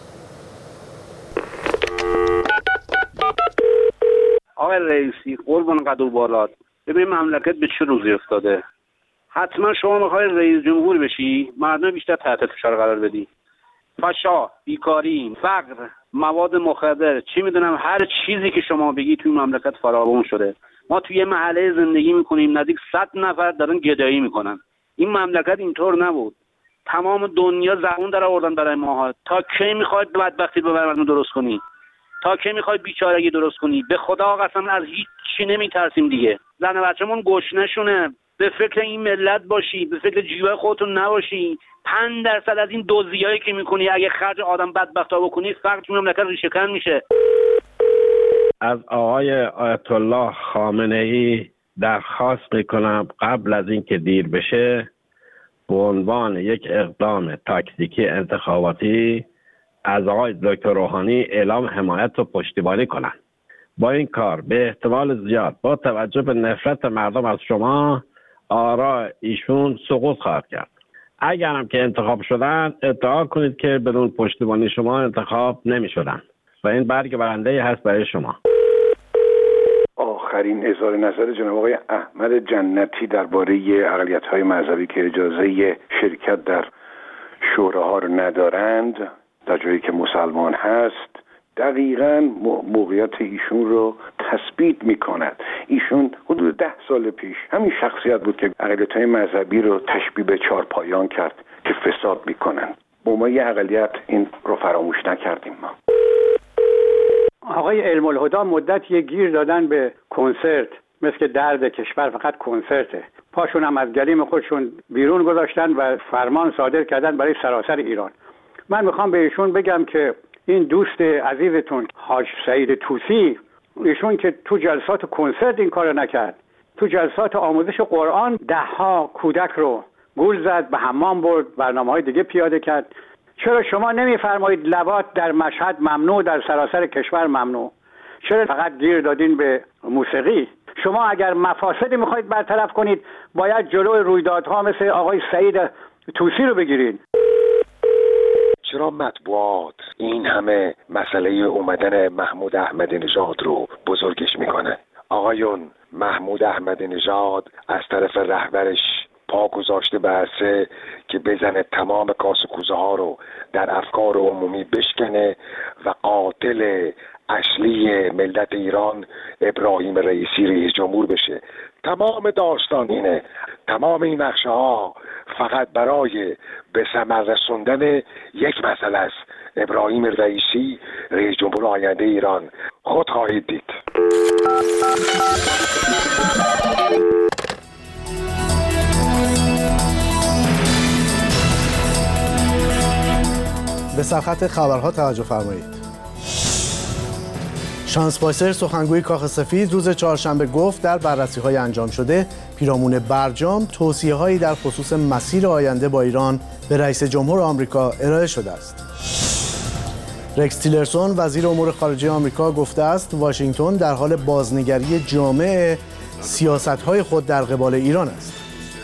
آقای رئیسی قربان قد و بالات، ببین مملکت به چه روزی افتاده. حتما شما میخوای رئیس جمهور بشی، مردم بیشتر تحت فشار قرار بدی. فحشا، بیکاری، فقر، مواد مخدر، چی میدونم هر چیزی که شما بگی توی مملکت فراوان شده. ما توی یه محله زندگی میکنیم نزدیک 100 نفر دارن گدایی میکنن. این مملکت اینطور نبود. تمام دنیا زبون در آوردن برای ماها. تا کی میخواید بدبختی رو برامون درست کنی؟ تا کی میخواید بیچارگی درست کنی؟ به خدا قسم از هیچ چی نمیترسیم دیگه. زن و بچه‌مون گشنه‌شونه. به فکر این ملت باشی، به فکر جیبه خودتون نباشی. 5% از این دزدیایی که میکنی اگه خرج آدم بدبختا بکنی فقط مملکت ریشه‌کن میشه. از آقای آیت الله خامنه‌ای درخواست میکنم قبل از اینکه دیر بشه به عنوان یک اقدام تاکتیکی انتخاباتی از آقای دکتر روحانی اعلام حمایت و پشتیبانی کنند. با این کار به احتمال زیاد با توجه به نفرت مردم از شما آرا ایشون سقوط خواهد کرد. اگر هم که انتخاب شدن ادعا کنید که بدون پشتیبانی شما انتخاب نمی شدن و این برگ برنده هست برای شما. آخرین اظهار نظر جناب آقای احمد جنتی درباره اقلیت‌های مذهبی که اجازه شرکت در شوراها رو ندارند در جایی که مسلمان هست دقیقاً موقعیت ایشون رو تثبیت می‌کند. ایشون حدود 10 سال پیش همین شخصیت بود که اقلیت‌های مذهبی رو تشبیه به چارپایان کرد که فساد می‌کنن. با ما یه اقلیت این رو فراموش نکردیم. ما آقای علم الهدی مدتی گیر دادن به کنسرت، مثل درد کشور فقط کنسرته. پاشون هم از گلیم خودشون بیرون گذاشتن و فرمان صادر کردن برای سراسر ایران. من میخوام به ایشون بگم که این دوست عزیزتون حاج سعید طوسی ایشون که تو جلسات کنسرت این کارو نکرد، تو جلسات آموزش قرآن 10 کودک رو گول زد، به حمام برد، برنامه‌های دیگه پیاده کرد. چرا شما نمیفرمایید لواط در مشهد ممنوع، در سراسر کشور ممنوع؟ چرا فقط گیر دادین به موسیقی؟ شما اگر مفاسدی میخواید برطرف کنید باید جلوی رویدادها مثل آقای سعید طوسی رو بگیرید. چرا مطبوعات این همه مسئله اومدن محمود احمدی نژاد رو بزرگش میکنه؟ آقایون، محمود احمدی نژاد از طرف رهبرش پا گذاشته بحثه که بزنه تمام کاس کوزه ها رو در افکار عمومی بشکنه و قاتل اصلی ملت ایران ابراهیم رئیسی رئیس جمهور بشه. تمام داستان اینه، تمام این نقشه ها فقط برای به ثمر رسوندن یک مسئله است: ابراهیم رئیسی رئیس جمهور آینده ایران. خود خواهید دید. به سرخط خبرها توجه فرمایید. شانس پایسر سخنگوی کاخ سفید روز چهارشنبه گفت در بررسی‌های انجام شده پیرامون برجام توصیه‌هایی در خصوص مسیر آینده با ایران به رئیس جمهور آمریکا ارائه شده است. رکس تیلرسون وزیر امور خارجه آمریکا گفته است واشنگتن در حال بازنگری جامع سیاست‌های خود در قبال ایران است.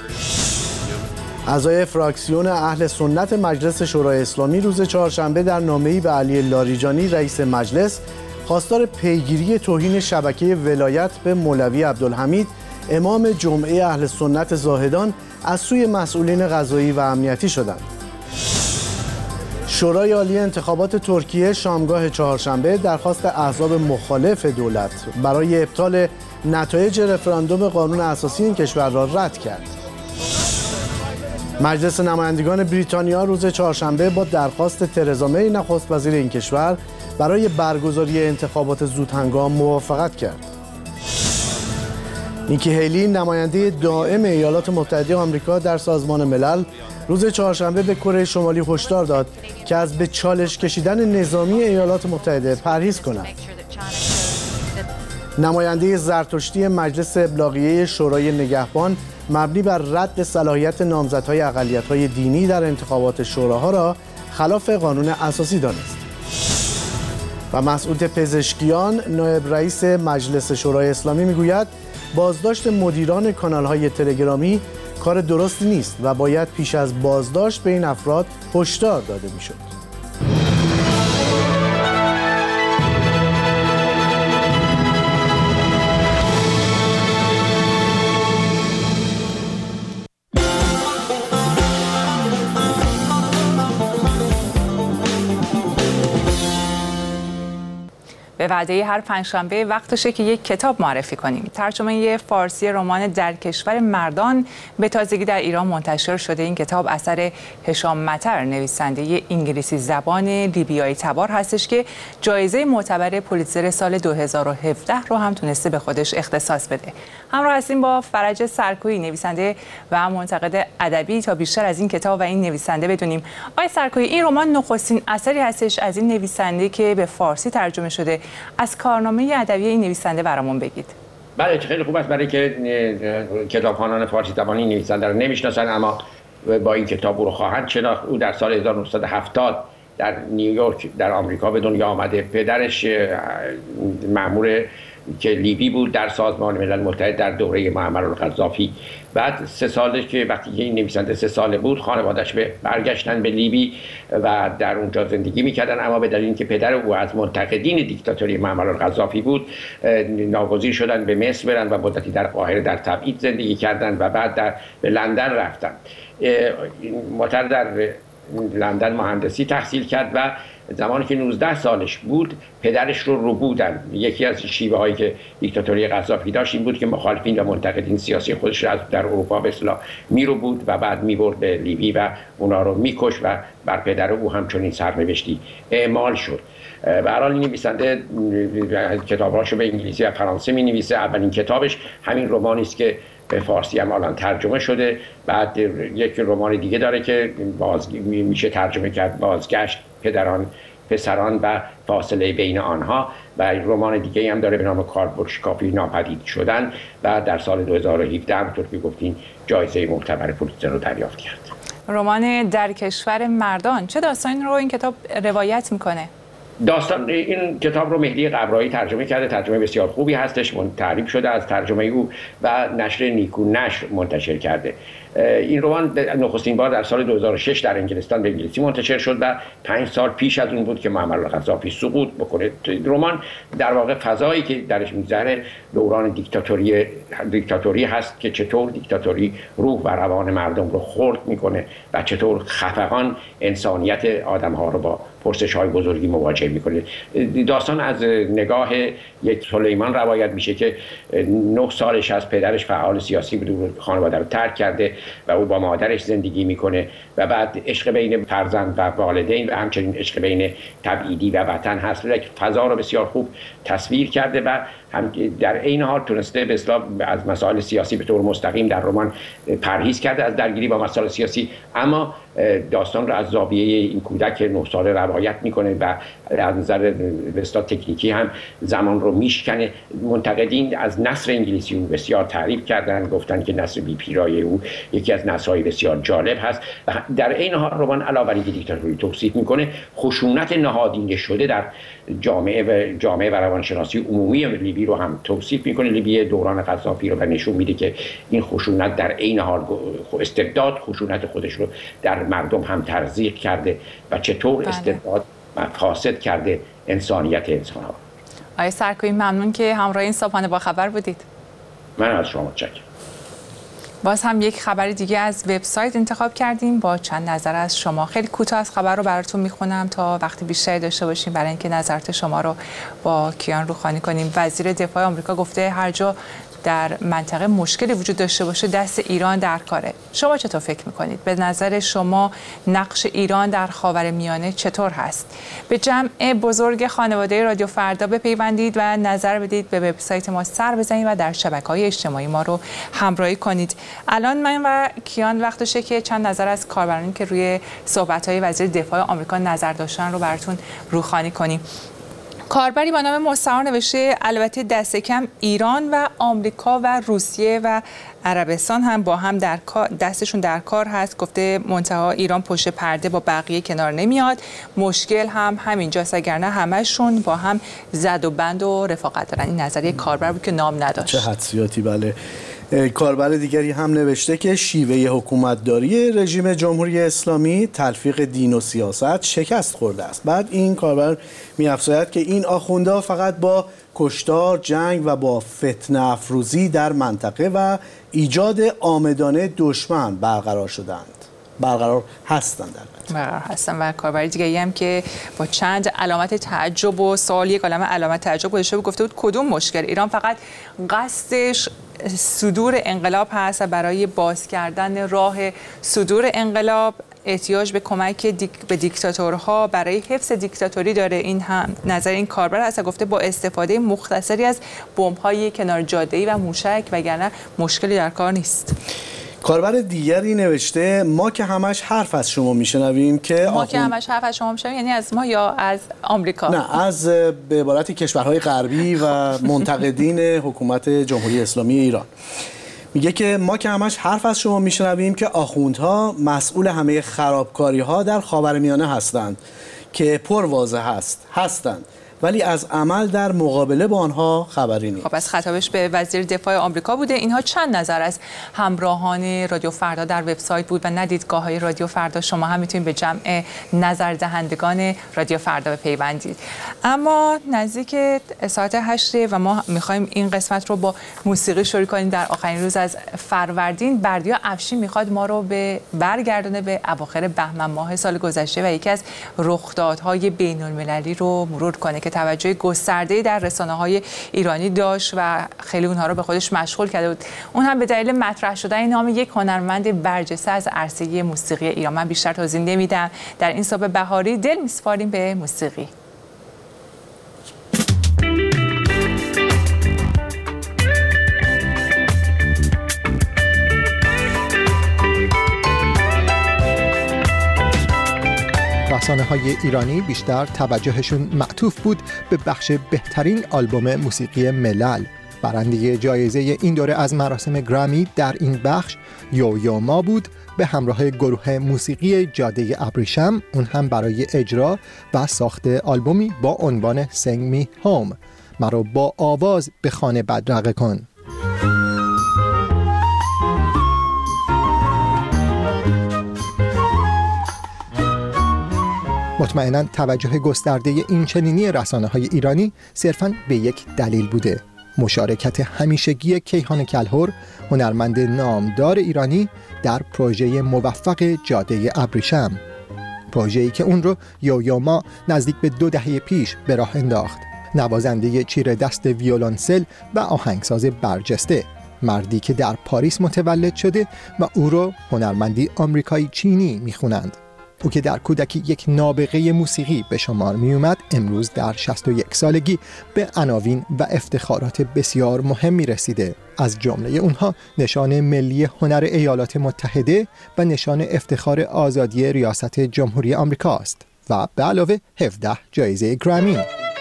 اعضای فراکسیون اهل سنت مجلس شورای اسلامی روز چهارشنبه در نامه‌ای به علی لاریجانی رئیس مجلس خواستار پیگیری توهین شبکه ولایت به مولوی عبدالحمید امام جمعه اهل سنت زاهدان از سوی مسئولین قضایی و امنیتی شدند. شورای عالی انتخابات ترکیه شامگاه چهارشنبه درخواست احزاب مخالف دولت برای ابطال نتایج رفراندوم قانون اساسی این کشور را رد کرد. مجلس نمایندگان بریتانیا روز چهارشنبه با درخواست ترزا می نخست وزیر این کشور برای برگزاری انتخابات زودهنگام موافقت کرد. نیکی هیلی نماینده دائم ایالات متحده آمریکا در سازمان ملل روز چهارشنبه به کره شمالی هشدار داد که از به چالش کشیدن نظامی ایالات متحده پرهیز کند. نماینده زرتشتی مجلس ابلاغیه شورای نگهبان مبنی بر رد صلاحیت نامزدهای اقلیت‌های دینی در انتخابات شوراها را خلاف قانون اساسی دانست. و مسعود پزشکیان نایب رئیس مجلس شورای اسلامی میگوید بازداشت مدیران کانال‌های تلگرامی کار درستی نیست و باید پیش از بازداشت به این افراد هشدار داده میشد. به وعده هر پنجشنبه وقتشه که یک کتاب معرفی کنیم. ترجمه فارسی رمان در کشور مردان به تازگی در ایران منتشر شده. این کتاب اثر هشام مطر، نویسنده انگلیسی زبان لیبیایی تبار هستش که جایزه معتبر پولیتزر سال 2017 رو هم تونسته به خودش اختصاص بده. همراه هستیم با فرج سرکویی، نویسنده و منتقد ادبی، تا بیشتر از این کتاب و این نویسنده بدونیم. آقای سرکویی، این رمان نخستین اثری هستش از این نویسنده که به فارسی ترجمه شده. از کارنامه ادبی این نویسنده برامون بگید. بله، خیلی خوب است برای که کتابخوانان فارسی زبانی نویسنده رو نمیشناسن، اما با این کتاب او رو خواهند شناخت. او در سال 1970 در نیویورک در آمریکا به دنیا آمده. پدرش مأمور که لیبی بود در سازمان ملل متحد در دوره معمر القذافی. بعد 3 ساله که وقتی این نویسنده 3 ساله بود، خانواده‌اش برگشتن به لیبی و در اونجا زندگی میکردن، اما به دلیل اینکه پدر او از منتقدین دیکتاتوری معمر القذافی بود ناگزیر شدن به مصر برن و مدتی در قاهره در تبعید زندگی کردن و بعد به لندن رفتن. مطر در لندن مهندسی تحصیل کرد و زمانی که 19 سالش بود پدرش رو بودن. یکی از شیوه هایی که دیکتاتوری قذافی داشت این بود که مخالفین و منتقدین سیاسی خودش را در اروپا به اصطلاح بود و بعد میبرد به لیبی و اونا رو میکش و بر پدر او همچنین سرنوشتی اعمال شد. به هر حال این نویسنده کتاباشو به انگلیسی و فرانسه مینویسه. اولین کتابش همین رمانی است که به فارسی هم الان ترجمه شده. بعد یک رمان دیگه داره که میشه ترجمه کرد، بازگشت پدران پسران و فاصله بین آنها، و رمان دیگه هم داره به نام کاربرد شکافی ناپدید شدن و در سال 2017 همونطور که گفتین جایزه معتبر پولیتزر رو دریافت کرد. رمان در کشور مردان چه داستانی رو این کتاب روایت میکنه؟ داستان این کتاب رو مهدی قبرایی ترجمه کرده، ترجمه بسیار خوبی هستش، تعریف شده از ترجمه او و نشر نیکو نشر منتشر کرده. این رمان نخستین بار در سال 2006 در انگلستان به انگلیسی منتشر شد و 5 سال پیش از اون بود که معمر القذافی سقوط بکنه. رمان در واقع فضایی که درش می‌گذره دوران دیکتاتوری هست که چطور دیکتاتوری روح و روان مردم رو خرد میکنه و چطور خفقان انسانیت آدم‌ها رو با پرسش‌های بزرگی مواجه میکنه. داستان از نگاه یک سلیمان روایت میشه که 9 سالش از پدرش فعال سیاسی بود و خانواده رو ترک کرده و او با مادرش زندگی میکنه و بعد عشق بین فرزند و والدین و همچنین عشق بین تبعیدی و وطن هست. یک فضا رو بسیار خوب تصویر کرده و هم در عین حال تونسته به اصطلاح از مسائل سیاسی به طور مستقیم در رمان پرهیز کرده از درگیری با مسائل سیاسی، اما داستان رو از زاویه این کودک 9 ساله روایت میکنه و از نظر به اصطلاح تکنیکی هم زمان رو میشکنه. منتقدین از نثر انگلیسی او بسیار تعریف کردن، گفتن که نثر بی پیرایه او یکی از نثرهای بسیار جالب هست و در عین حال رمان علاوه بر اینکه دیکتاتوری توصیف میکنه، خشونت نهادینه شده در جامعه و روانشناسی عمومی لیبی رو هم توصیف میکنه. لیبی دوران قذافی رو نشون میده که این خشونت در عین حال استبداد خشونت خودش رو در مردم هم تزریق کرده و چطور استبداد فاسد کرده انسانیت انسان‌ها. آقای سرکویی ممنون که همراه این صبحانه با خبر بودید. من از شما متشکرم. باز هم یک خبر دیگه از وبسایت انتخاب کردیم با چند نظر از شما. خیلی کوتاه از خبر رو براتون میخونم تا وقتی بیشتری داشته باشیم برای اینکه نظرات شما رو با کیان روخانی کنیم. وزیر دفاع آمریکا گفته هر جا در منطقه مشکلی وجود داشته باشه دست ایران در کاره. شما چطور فکر میکنید؟ به نظر شما نقش ایران در خاورمیانه چطور هست؟ به جمع بزرگ خانواده رادیو فردا بپیوندید و نظر بدید، به وبسایت ما سر بزنید و در شبکه‌های اجتماعی ما رو همراهی کنید. الان من و کیان وقتشه که چند نظر از کاربرانی که روی صحبت‌های وزیر دفاع آمریکا نظر داشتن رو براتون روخانی کنیم. کاربری با نام مستعار نوشته البته دست کم ایران و آمریکا و روسیه و عربستان هم با هم دستشون در کار هست. گفته منتها ایران پشت پرده با بقیه کنار نمیاد، مشکل هم همینجاست، اگر نه همشون با هم زد و بند و رفاقت دارن. این نظریه کاربر بود که نام نداشت. چه حدسیاتی. بله. کاربر دیگری هم نوشته که شیوه حکومتداری رژیم جمهوری اسلامی تلفیق دین و سیاست شکست خورده است. بعد این کاربر می‌افزاید که این آخوندها فقط با کشتار، جنگ و با فتنه افروزی در منطقه و ایجاد عامدانه دشمن برقرار هستند. و کاربری دیگه هم که با چند علامت تعجب و سوال یک علامت تعجب گذاشته بود، گفته بود کدوم مشکل؟ ایران فقط قصدش صدور انقلاب هست و برای باز کردن راه صدور انقلاب احتیاج به کمک به دیکتاتورها برای حفظ دیکتاتوری داره. این هم نظر این کاربر هست. گفته با استفاده مختصری از بمب‌های کنار جاده‌ای و موشک وگرنه مشکلی در کار نیست. کاربر دیگری نوشته ما که همش حرف از شما میشنویم که همش حرف از شما میشنویم، یعنی از ما یا از آمریکا؟ نه، از به عبارت کشورهای غربی و منتقدین حکومت جمهوری اسلامی ایران. میگه که ما که همش حرف از شما میشنویم که آخوندها مسئول همه خرابکاری‌ها در خاورمیانه هستند که پر واضح هستند، ولی از عمل در مقابله با آنها خبری نیست. خب از خطابش به وزیر دفاع آمریکا بوده. اینها چند نظر از همراهان رادیو فردا در وبسایت بود و ندیدگاه‌های رادیو فردا. شما هم میتونید به جمع نظر دهندگان رادیو فردا بپیوندید. اما نزدیک ساعت 8 و ما می‌خوایم این قسمت رو با موسیقی شروع کنیم. در آخرین روز از فروردین بردیا افشین می‌خواد ما رو برگردونه به اواخر بهمن ماه سال گذشته و یکی از رخدادهای بین‌المللی رو مرور کنه که توجه گسترده‌ای در رسانه‌های ایرانی داشت و خیلی اونها رو به خودش مشغول کرده بود. اون هم به دلیل مطرح شدن نام یک هنرمند برجسته از عرصه موسیقی ایران. من بیشتر توضیح نمیدم. در این صبح بهاری دل می‌سپاریم به موسیقی. رسانه‌های ایرانی بیشتر توجهشون معطوف بود به بخش بهترین آلبوم موسیقی ملل. برنده جایزه این دوره از مراسم گرامی در این بخش یو ما بود به همراه گروه موسیقی جاده ابریشم، اون هم برای اجرا و ساخت آلبومی با عنوان Sing Me Home، مرا با آواز به خانه بدرقه کن. مطمئناً توجه گسترده این چنینی رسانه‌های ایرانی صرفاً به یک دلیل بوده: مشارکت همیشگی کیهان کلهر، هنرمند نامدار ایرانی در پروژه موفق جاده ابریشم، پروژه‌ای که اون رو یو ما نزدیک به 2 دهه پیش به راه انداخت. نوازنده چیره دست ویولنسل و آهنگساز برجسته، مردی که در پاریس متولد شده و او رو هنرمندی آمریکایی چینی میخونند. او که در کودکی یک نابغه موسیقی به شمار می اومد، امروز در 61 سالگی به عناوین و افتخارات بسیار مهمی رسیده. از جمله اونها نشان ملی هنر ایالات متحده و نشان افتخار آزادی ریاست جمهوری آمریکا است و به علاوه 17 جایزه گرامی.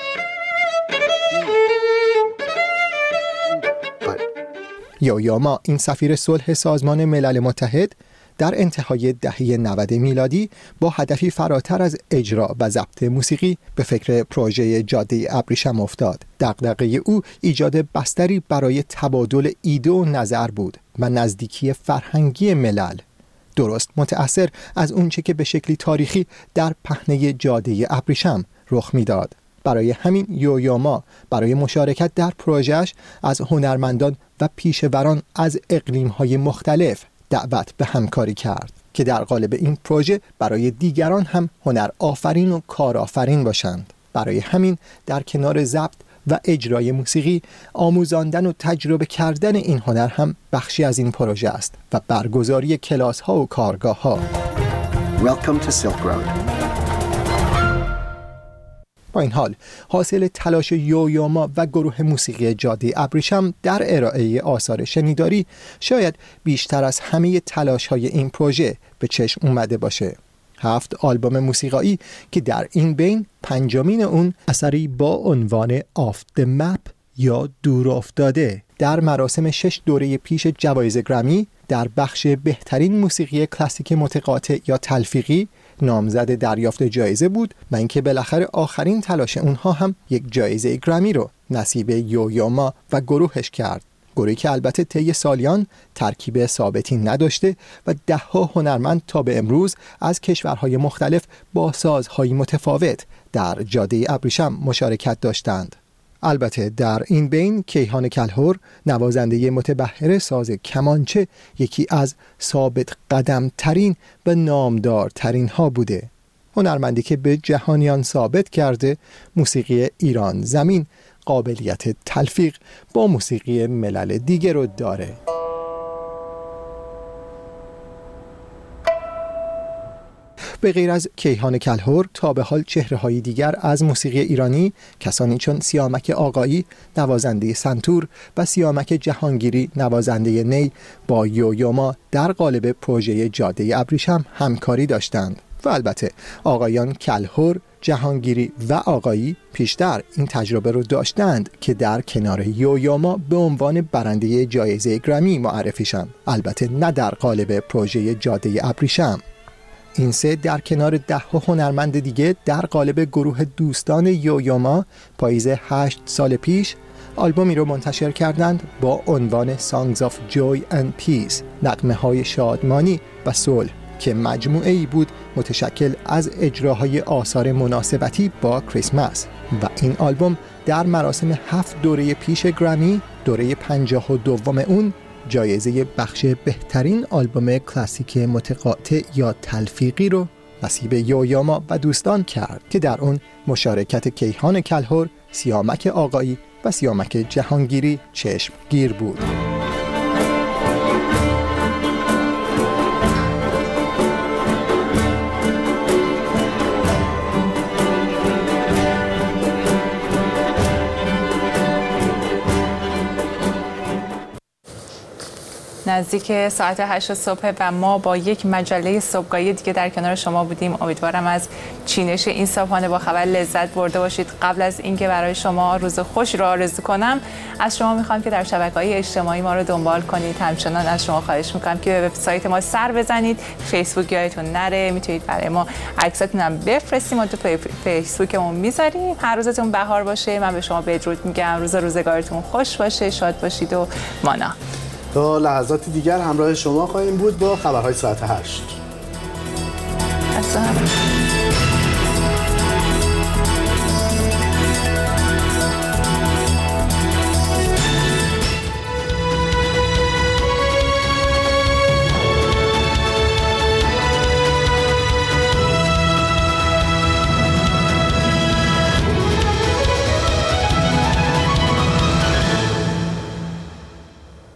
یو ما، این سفیر صلح سازمان ملل متحد، در انتهای دهه 90 میلادی با هدفی فراتر از اجرا و ضبط موسیقی به فکر پروژه جاده ابریشم افتاد. دغدغه او ایجاد بستری برای تبادل ایده و نظر بود و نزدیکی فرهنگی ملل، درست متأثر از اونچه که به شکلی تاریخی در پهنه جاده ابریشم رخ میداد. برای همین یو ما برای مشارکت در پروژهش از هنرمندان و پیشوران از اقلیم‌های مختلف دعوت به همکاری کرد که در قالب این پروژه برای دیگران هم هنر آفرین و کار آفرین باشند. برای همین در کنار ضبط و اجرای موسیقی، آموزاندن و تجربه کردن این هنر هم بخشی از این پروژه است و برگزاری کلاس‌ها و کارگاه‌ها. Welcome to Silk Road. با این حال حاصل تلاش یو ما و گروه موسیقی جاده ابریشم در ارائه آثار شنیداری شاید بیشتر از همه تلاش‌های این پروژه به چشم اومده باشه. 7 آلبوم موسیقایی که در این بین 5مین اون اثری با عنوان Off the Map یا دور افتاده در مراسم 6 دوره پیش جوایز گرامی در بخش بهترین موسیقی کلاسیک متقاطع یا تلفیقی نامزد دریافت جایزه بود و اینکه بالاخره آخرین تلاش اونها هم یک جایزه گرامی رو نصیب یو ما و گروهش کرد. گروهی که البته طی سالیان ترکیب ثابتی نداشته و 10 هنرمند تا به امروز از کشورهای مختلف با سازهای متفاوت در جاده ابریشم مشارکت داشتند. البته در این بین کیهان کلهر، نوازنده متبحر ساز کمانچه، یکی از ثابت قدم ترین و نامدار ترین ها بوده. هنرمندی که به جهانیان ثابت کرده موسیقی ایران زمین قابلیت تلفیق با موسیقی ملل دیگر رو داره. به غیر از کیهان کلهر، تا به حال چهره‌های دیگر از موسیقی ایرانی، کسانی چون سیامک آقایی نوازنده سنتور و سیامک جهانگیری نوازنده نی با یو ما در قالب پروژه جاده ابریشم همکاری داشتند و البته آقایان کلهر، جهانگیری و آقایی پیشتر این تجربه رو داشتند که در کنار یو ما به عنوان برنده جایزه گرامی معرفیشن، البته نه در قالب پروژه جاده ابریشم. این سه در کنار 10 هنرمند دیگه در قالب گروه دوستان یو ما پاییز 8 سال پیش آلبومی رو منتشر کردند با عنوان Songs of Joy and Peace، نغمه‌های شادمانی و صلح، که مجموعه‌ای بود متشکل از اجراهای آثار مناسبتی با کریسمس. و این آلبوم در مراسم 7 دوره پیش گرامی، دوره 52 اون جایزه بخش بهترین آلبوم کلاسیک متقاطع یا تلفیقی رو نصیب یو ما و دوستان کرد که در اون مشارکت کیهان کلهر، سیامک آقایی و سیامک جهانگیری چشمگیر بود. نزدیک ساعت 8 صبح و ما با یک مجله صبحگاهی دیگه در کنار شما بودیم. امیدوارم از چینش این صبحانه با خبر لذت برده باشید. قبل از اینکه برای شما روز خوش را آرزو کنم، از شما میخوام که در شبکه‌های اجتماعی ما رو دنبال کنید. همچنان از شما خواهش میکنم که به وبسایت ما سر بزنید. فیسبوک یادتون نره، میتونید برای ما عکساتون هم بفرستید، ما تو فیسبوکمون میذاریم. هر روزتون بهار باشه. من به شما بدرود میگم. روزگارتون خوش باشه، شاد باشید و مانا. تا لحظات دیگر همراه شما خواهیم بود با خبرهای ساعت 8.